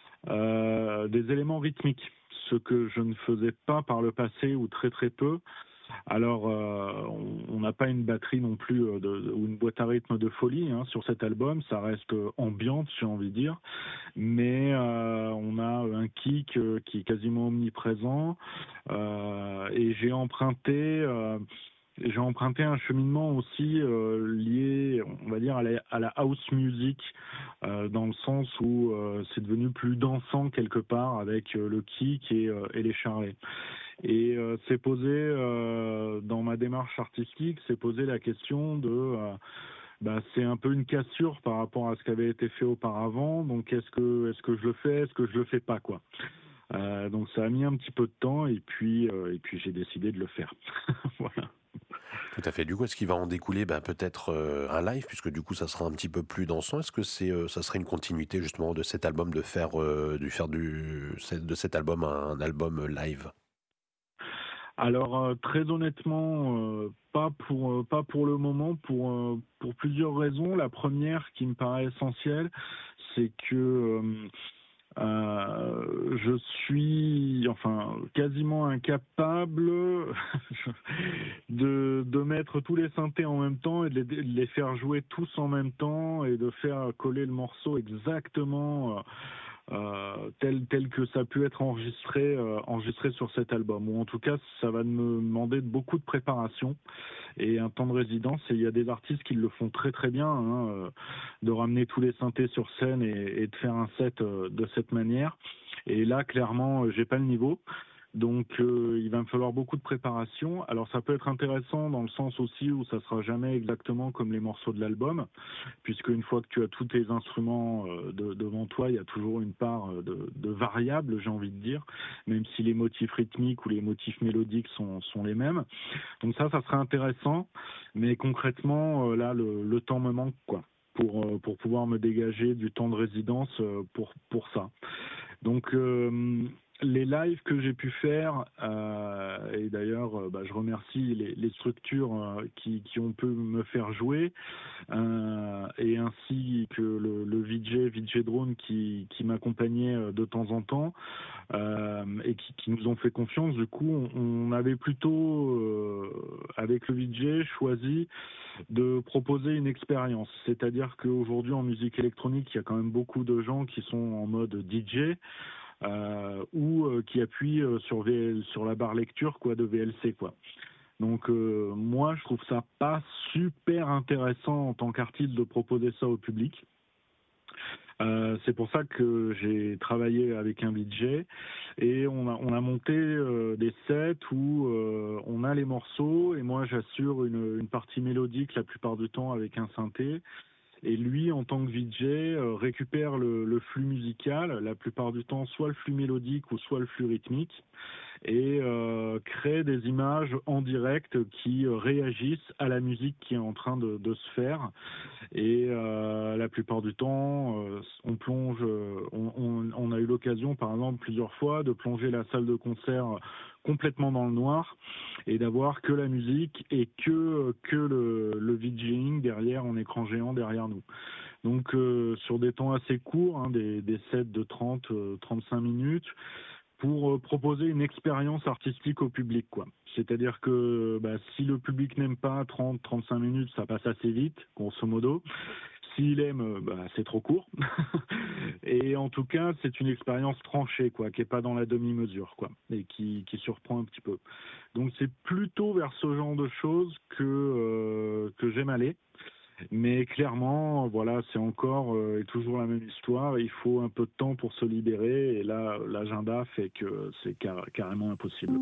euh, des éléments rythmiques, ce que je ne faisais pas par le passé ou très très peu. Alors, euh, on n'a pas une batterie non plus euh, de, ou une boîte à rythme de folie hein, sur cet album, ça reste ambiante, j'ai envie de dire, mais euh, on a un kick euh, qui est quasiment omniprésent euh, et j'ai emprunté... Euh, j'ai emprunté un cheminement aussi euh, lié, on va dire, à la, à la house music, euh, dans le sens où euh, c'est devenu plus dansant quelque part avec euh, le kick et, euh, et les charlets. Et euh, c'est posé, euh, dans ma démarche artistique, c'est posé la question de... Euh, bah, c'est un peu une cassure par rapport à ce qui avait été fait auparavant, donc est-ce que, est-ce que je le fais, est-ce que je le fais pas, quoi. Euh, donc ça a mis un petit peu de temps et puis, euh, et puis j'ai décidé de le faire. Voilà. Tout à fait. Du coup, est-ce qu'il va en découler ben, peut-être euh, un live, puisque du coup, ça sera un petit peu plus dansant. Est-ce que c'est, euh, ça serait une continuité justement de cet album, de faire, euh, de faire du, de cet album un album live? Alors euh, très honnêtement, euh, pas pour euh, pas pour le moment, pour euh, pour plusieurs raisons. La première qui me paraît essentielle, c'est que euh, euh, je suis enfin quasiment incapable de de mettre tous les synthés en même temps et de les, de les faire jouer tous en même temps et de faire coller le morceau exactement. Euh, euh, tel, tel que ça a pu être enregistré, euh, enregistré sur cet album. Ou en tout cas, ça va me demander beaucoup de préparation et un temps de résidence. Et il y a des artistes qui le font très très bien, hein, euh, de ramener tous les synthés sur scène et, et de faire un set euh, de cette manière. Et là, clairement, euh, j'ai pas le niveau. Donc, euh, il va me falloir beaucoup de préparation. Alors, ça peut être intéressant dans le sens aussi où ça sera jamais exactement comme les morceaux de l'album, puisque une fois que tu as tous tes instruments euh, de, devant toi, il y a toujours une part euh, de, de variables, j'ai envie de dire, même si les motifs rythmiques ou les motifs mélodiques sont, sont les mêmes. Donc ça, ça serait intéressant, mais concrètement, euh, là, le, le temps me manque, quoi. pour, euh, pour pouvoir me dégager du temps de résidence euh, pour, pour ça. Donc, euh, les lives que j'ai pu faire, euh, et d'ailleurs, euh, bah, je remercie les, les structures euh, qui, qui ont pu me faire jouer, euh, et ainsi que le, le V J, V J Drone qui, qui m'accompagnait euh, de temps en temps, euh, et qui, qui nous ont fait confiance. Du coup, on, on avait plutôt, euh, avec le V J, choisi de proposer une expérience. C'est-à-dire qu'aujourd'hui, en musique électronique, il y a quand même beaucoup de gens qui sont en mode D J, Euh, ou euh, qui appuie euh, sur, V L, sur la barre lecture quoi, de V L C. Quoi. Donc euh, moi, je trouve ça pas super intéressant en tant qu'artiste de proposer ça au public. Euh, c'est pour ça que j'ai travaillé avec un V J et on a, on a monté euh, des sets où euh, on a les morceaux et moi j'assure une, une partie mélodique la plupart du temps avec un synthé. Et lui, en tant que V J, euh, récupère le, le flux musical, la plupart du temps, soit le flux mélodique ou soit le flux rythmique, et euh, crée des images en direct qui euh, réagissent à la musique qui est en train de, de se faire. Et euh, la plupart du temps, euh, on plonge, on, on, on a eu l'occasion, par exemple, plusieurs fois, de plonger la salle de concert complètement dans le noir et d'avoir que la musique et que, que le, le VJing derrière en écran géant derrière nous. Donc euh, sur des temps assez courts, hein, des, des sets de trente à trente-cinq minutes, pour euh, proposer une expérience artistique au public, quoi. C'est-à-dire que bah, si le public n'aime pas trente à trente-cinq minutes, ça passe assez vite, grosso modo. S'il aime, bah, c'est trop court. Et en tout cas, c'est une expérience tranchée, quoi, qui n'est pas dans la demi-mesure, quoi, et qui, qui surprend un petit peu. Donc c'est plutôt vers ce genre de choses que, euh, que j'aime aller. Mais clairement, voilà, c'est encore euh, et toujours la même histoire. Il faut un peu de temps pour se libérer. Et là, l'agenda fait que c'est car- carrément impossible.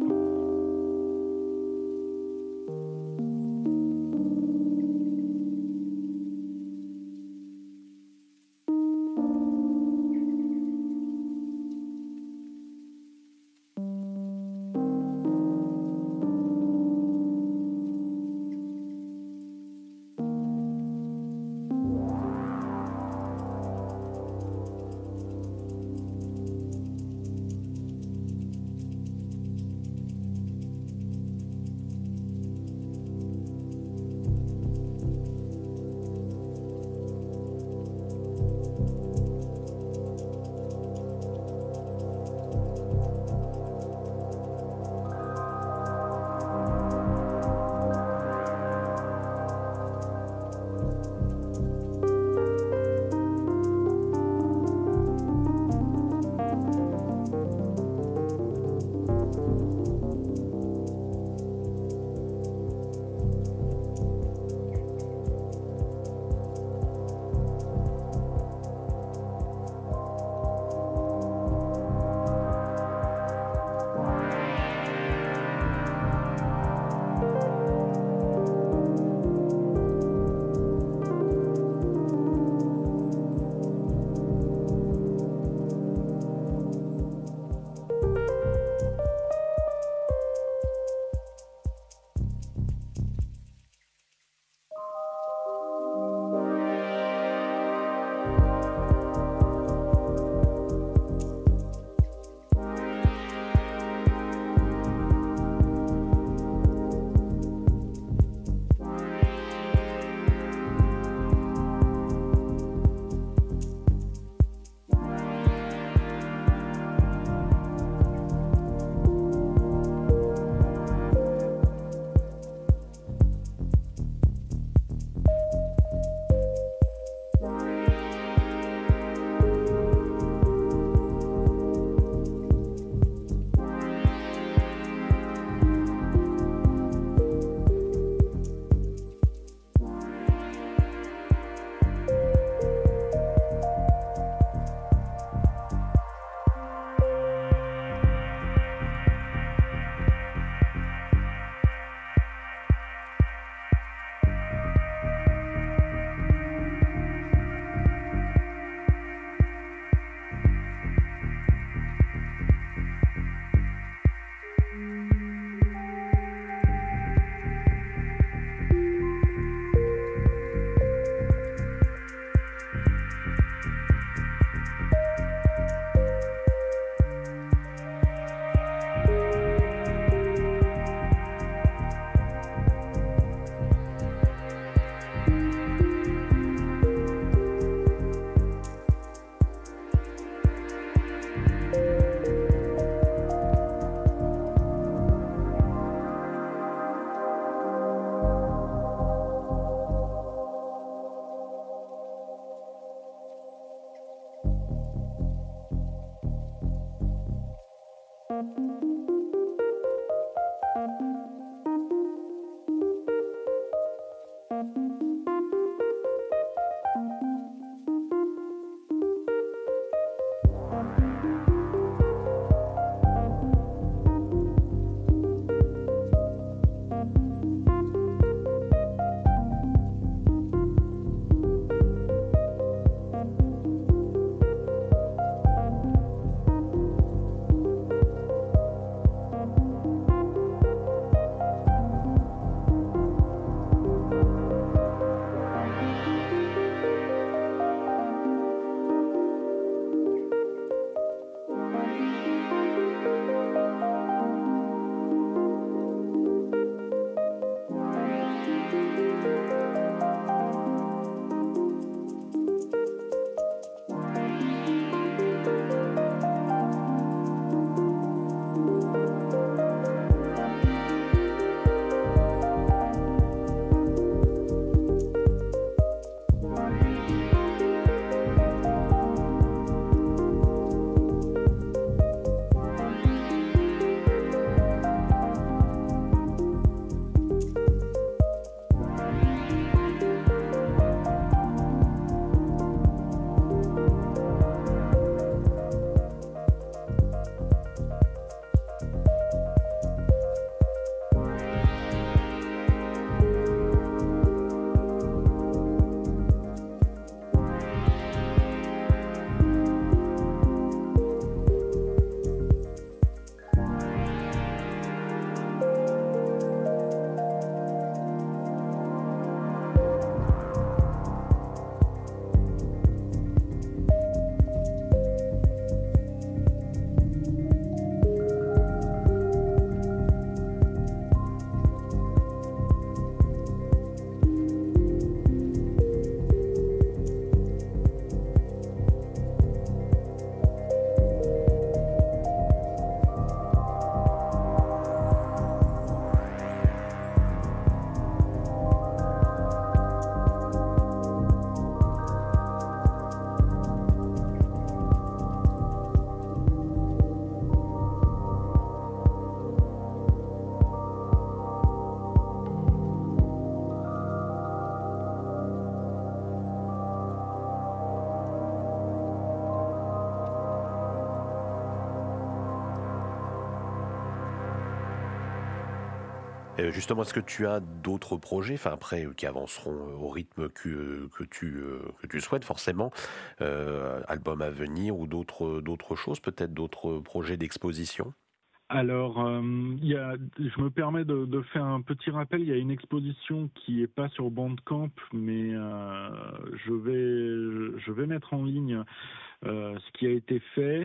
Justement, est-ce que tu as d'autres projets, enfin après, qui avanceront au rythme que, que, tu, que tu souhaites forcément, euh, album à venir ou d'autres, d'autres choses, peut-être d'autres projets d'exposition? Alors, euh, il y a, je me permets de, de faire un petit rappel. Il y a une exposition qui est pas sur Bandcamp, mais euh, je vais, je vais mettre en ligne euh, ce qui a été fait.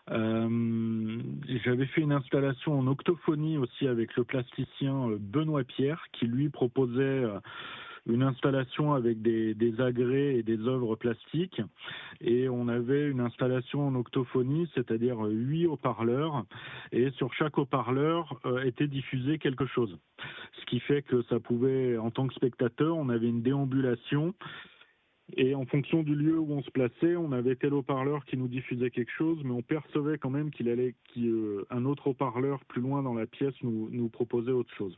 Euh, j'avais fait une installation en octophonie aussi avec le plasticien Benoît Pierre, qui lui proposait euh, une installation avec des, des agrès et des œuvres plastiques, et on avait une installation en octophonie, c'est-à-dire huit haut-parleurs, et sur chaque haut-parleur euh, était diffusé quelque chose. Ce qui fait que ça pouvait, en tant que spectateur, on avait une déambulation, et en fonction du lieu où on se plaçait, on avait tel haut-parleur qui nous diffusait quelque chose, mais on percevait quand même qu'il allait, qu'un euh, autre haut-parleur plus loin dans la pièce nous, nous proposait autre chose.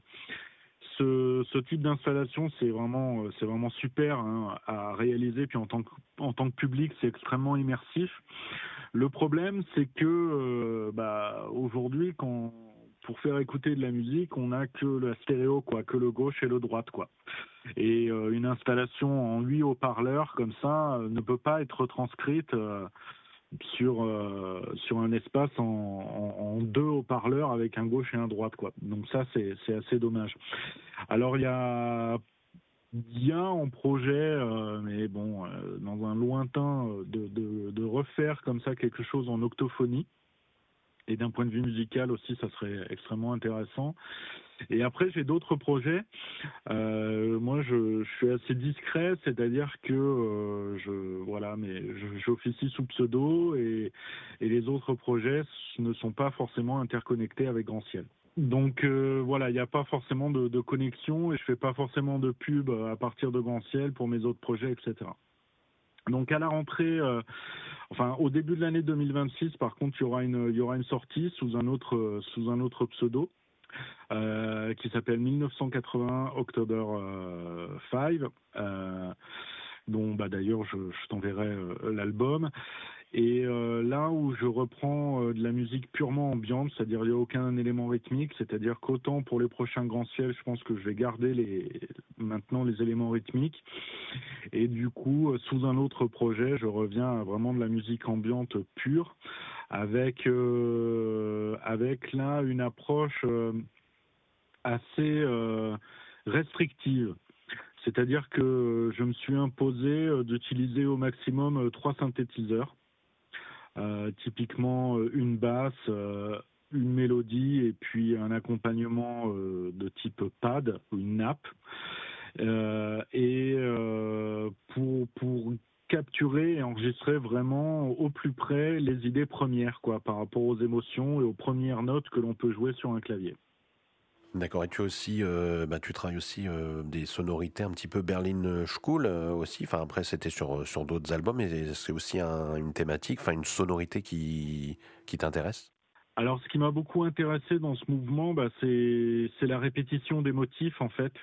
Ce, ce type d'installation, c'est vraiment, c'est vraiment super hein, à réaliser. Puis en tant que, en tant que public, c'est extrêmement immersif. Le problème, c'est que euh, bah, aujourd'hui, quand, pour faire écouter de la musique, on n'a que la stéréo, quoi, que le gauche et le droite, quoi. Et euh, une installation en huit haut-parleurs comme ça euh, ne peut pas être retranscrite euh, sur euh, sur un espace en, en, en deux haut-parleurs avec un gauche et un droite, quoi. Donc ça, c'est c'est assez dommage. Alors il y a bien en projet, euh, mais bon, euh, dans un lointain, de, de de refaire comme ça quelque chose en octophonie. Et d'un point de vue musical aussi, ça serait extrêmement intéressant. Et après, j'ai d'autres projets. Euh, moi, je, je suis assez discret, c'est-à-dire que euh, je, voilà, mais je, j'officie sous pseudo et, et les autres projets ne sont pas forcément interconnectés avec Grand Ciel. Donc euh, voilà, il n'y a pas forcément de, de connexion et je fais pas forcément de pub à partir de Grand Ciel pour mes autres projets, et cetera. Donc à la rentrée, euh, enfin au début de l'année deux mille vingt-six, par contre, il y aura une, il y aura une sortie sous un autre, sous un autre pseudo. Euh, qui s'appelle mille neuf cent quatre-vingt-un October euh, Five, euh, dont bah, d'ailleurs je, je t'enverrai euh, l'album. Et euh, là où je reprends euh, de la musique purement ambiante, c'est-à-dire il n'y a aucun élément rythmique, c'est-à-dire qu'autant pour les prochains grands ciels, je pense que je vais garder les, maintenant les éléments rythmiques. Et du coup, euh, sous un autre projet, je reviens à vraiment de la musique ambiante pure, avec, euh, avec là une approche euh, assez euh, restrictive. C'est-à-dire que je me suis imposé d'utiliser au maximum trois synthétiseurs. Euh, typiquement une basse, euh, une mélodie et puis un accompagnement euh, de type pad ou une nappe. Euh, et euh, pour, pour capturer et enregistrer vraiment au plus près les idées premières, quoi, par rapport aux émotions et aux premières notes que l'on peut jouer sur un clavier. D'accord, et tu as aussi, euh, bah, tu travailles aussi euh, des sonorités un petit peu Berlin School euh, aussi. Enfin après c'était sur sur d'autres albums, mais c'est aussi un, une thématique, enfin une sonorité qui qui t'intéresse. Alors ce qui m'a beaucoup intéressé dans ce mouvement, bah, c'est c'est la répétition des motifs en fait.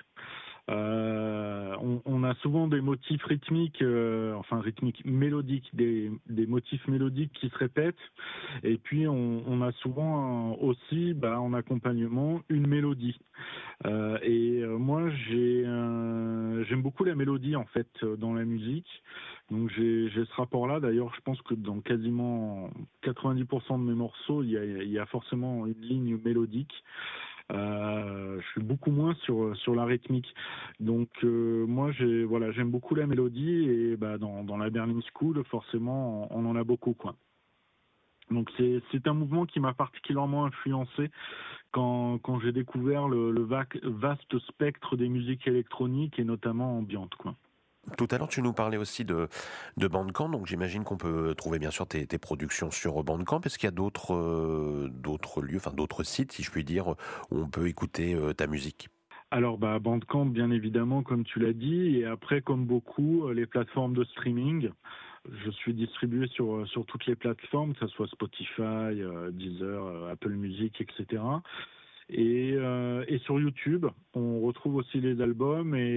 Euh, on, on a souvent des motifs rythmiques, euh, enfin rythmiques, mélodiques, des, des motifs mélodiques qui se répètent. Et puis on, on a souvent aussi, bah, en accompagnement, une mélodie. Euh, et euh, moi, j'ai, euh, j'aime beaucoup la mélodie en fait dans la musique. Donc j'ai, j'ai ce rapport-là. D'ailleurs, je pense que dans quasiment quatre-vingt-dix pour cent de mes morceaux, il y a, il y a forcément une ligne mélodique. Euh, je suis beaucoup moins sur sur la rythmique. Donc euh, moi j'ai voilà j'aime beaucoup la mélodie et bah dans dans la Berlin School forcément on, on en a beaucoup quoi. Donc c'est c'est un mouvement qui m'a particulièrement influencé quand quand j'ai découvert le, le vac, vaste spectre des musiques électroniques et notamment ambiantes quoi. Tout à l'heure, tu nous parlais aussi de, de Bandcamp, donc j'imagine qu'on peut trouver bien sûr tes, tes productions sur Bandcamp. Est-ce qu'il y a d'autres euh, d'autres lieux, enfin d'autres sites, si je puis dire, où on peut écouter euh, ta musique? Alors bah Bandcamp bien évidemment comme tu l'as dit, et après comme beaucoup les plateformes de streaming. Je suis distribué sur sur toutes les plateformes, que ce soit Spotify, euh, Deezer, euh, Apple Music, et cetera. Et, euh, et sur YouTube, on retrouve aussi les albums et,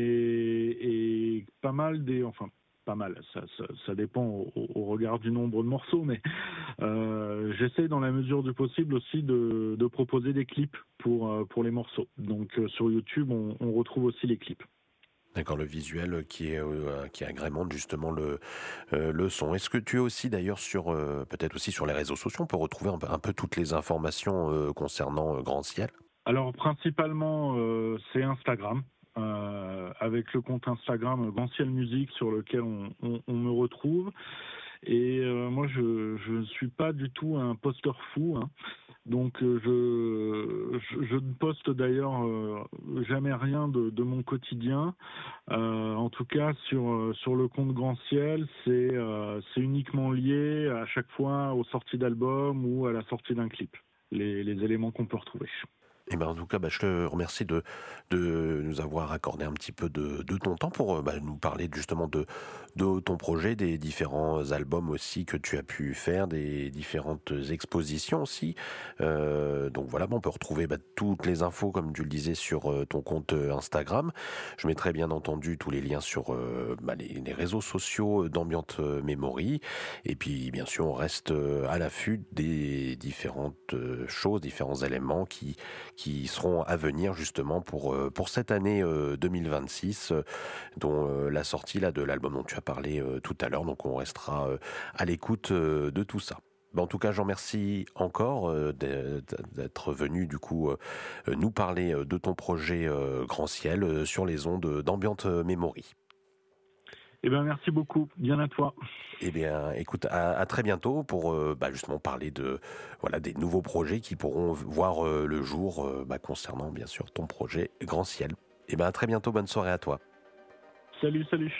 et pas mal des, enfin pas mal, ça, ça, ça dépend au, au regard du nombre de morceaux, mais euh, j'essaie dans la mesure du possible aussi de, de proposer des clips pour pour les morceaux. Donc euh, sur YouTube, on, on retrouve aussi les clips. D'accord, le visuel qui est euh, qui agrémente justement le euh, le son. Est-ce que tu es aussi d'ailleurs sur euh, peut-être aussi sur les réseaux sociaux, on peut retrouver un peu, un peu toutes les informations euh, concernant euh, Grand Ciel? Alors principalement euh, c'est Instagram, euh, avec le compte Instagram Grand Ciel Musique sur lequel on, on, on me retrouve. Et euh, moi je je suis pas du tout un posteur fou, hein. Donc euh, je, je je ne poste d'ailleurs euh, jamais rien de, de mon quotidien. Euh, en tout cas sur sur le compte Grand Ciel, c'est euh, c'est uniquement lié à chaque fois aux sorties d'albums ou à la sortie d'un clip. Les les éléments qu'on peut retrouver. Eh ben, en tout cas, bah, je te remercie de, de nous avoir accordé un petit peu de, de ton temps pour bah, nous parler justement de, de ton projet, des différents albums aussi que tu as pu faire, des différentes expositions aussi. Euh, donc voilà, bah, on peut retrouver bah, toutes les infos, comme tu le disais, sur euh, ton compte Instagram. Je mettrai bien entendu tous les liens sur euh, bah, les, les réseaux sociaux d'Ambient Memory. Et puis, bien sûr, on reste à l'affût des différentes choses, différents éléments qui qui seront à venir justement pour pour cette année deux mille vingt-six, dont la sortie là de l'album dont tu as parlé tout à l'heure. Donc on restera à l'écoute de tout ça. En tout cas, j'en remercie encore d'être venu du coup nous parler de ton projet Grand Ciel sur les ondes d'Ambient Memory. Eh bien, merci beaucoup. Bien à toi. Eh bien, écoute, à, à très bientôt pour euh, bah, justement parler de voilà des nouveaux projets qui pourront voir euh, le jour euh, bah, concernant bien sûr ton projet Grand Ciel. Eh bien, à très bientôt. Bonne soirée à toi. Salut, salut.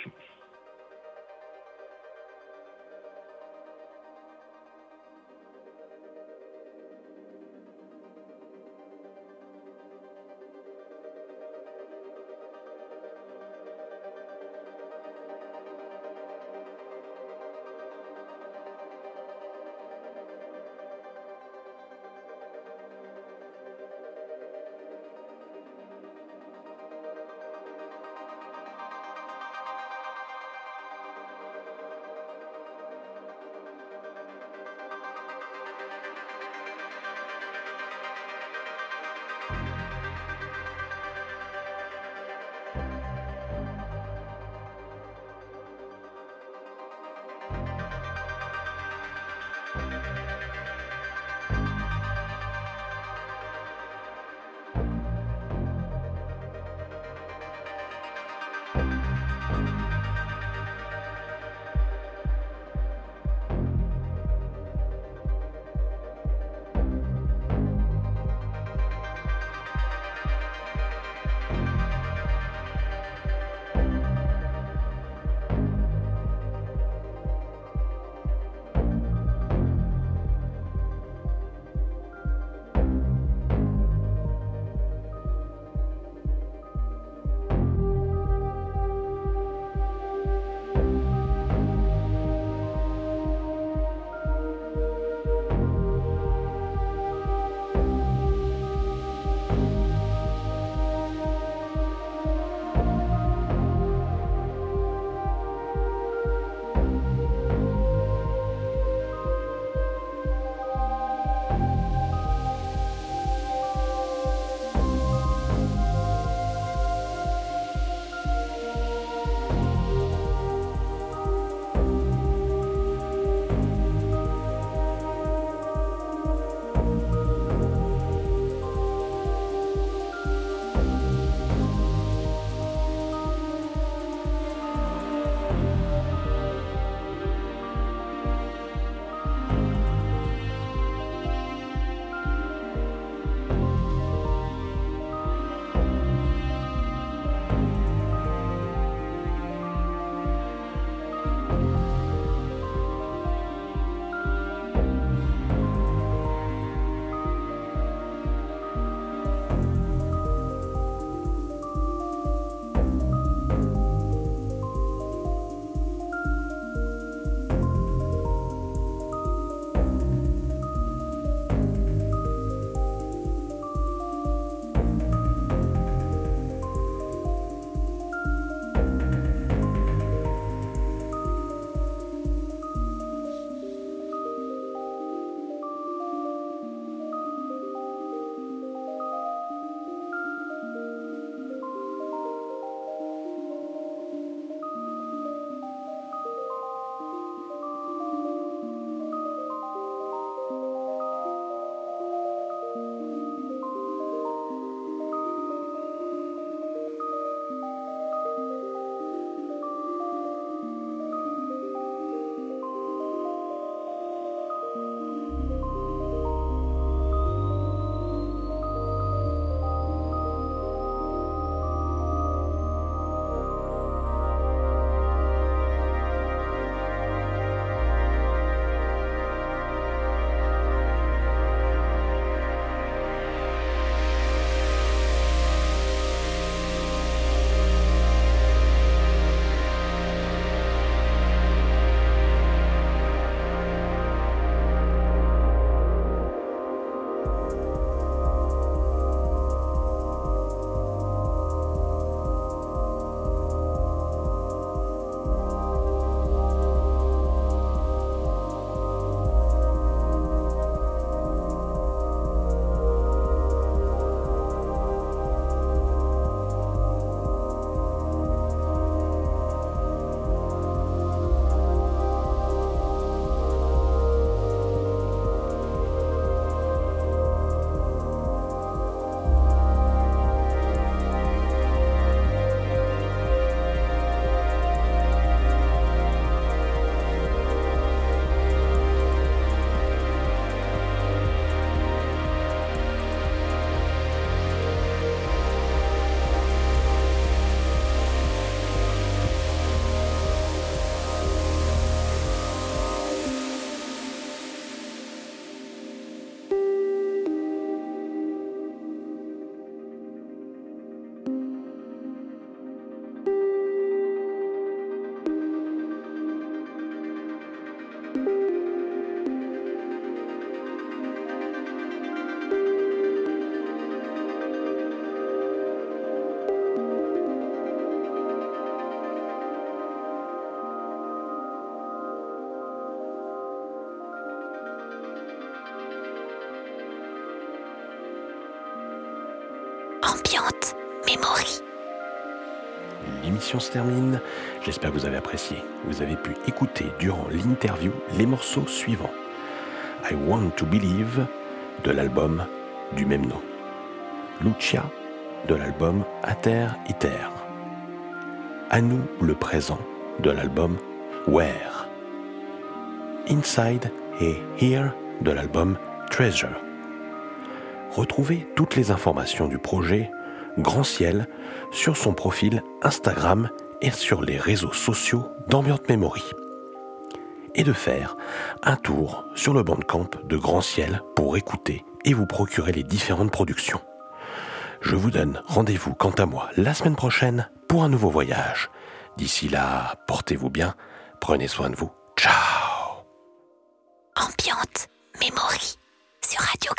Ambiante Memory. L'émission se termine. J'espère que vous avez apprécié. Vous avez pu écouter durant l'interview les morceaux suivants. I Want to Believe de l'album du même nom. Lucia de l'album Ater Iter. À nous le présent de l'album Where. Inside et Here de l'album Treasure. Retrouvez toutes les informations du projet Grand Ciel sur son profil Instagram et sur les réseaux sociaux d'Ambient Memory. Et de faire un tour sur le Bandcamp de Grand Ciel pour écouter et vous procurer les différentes productions. Je vous donne rendez-vous quant à moi la semaine prochaine pour un nouveau voyage. D'ici là, portez-vous bien, prenez soin de vous. Ciao. Ambiante Memory sur Radio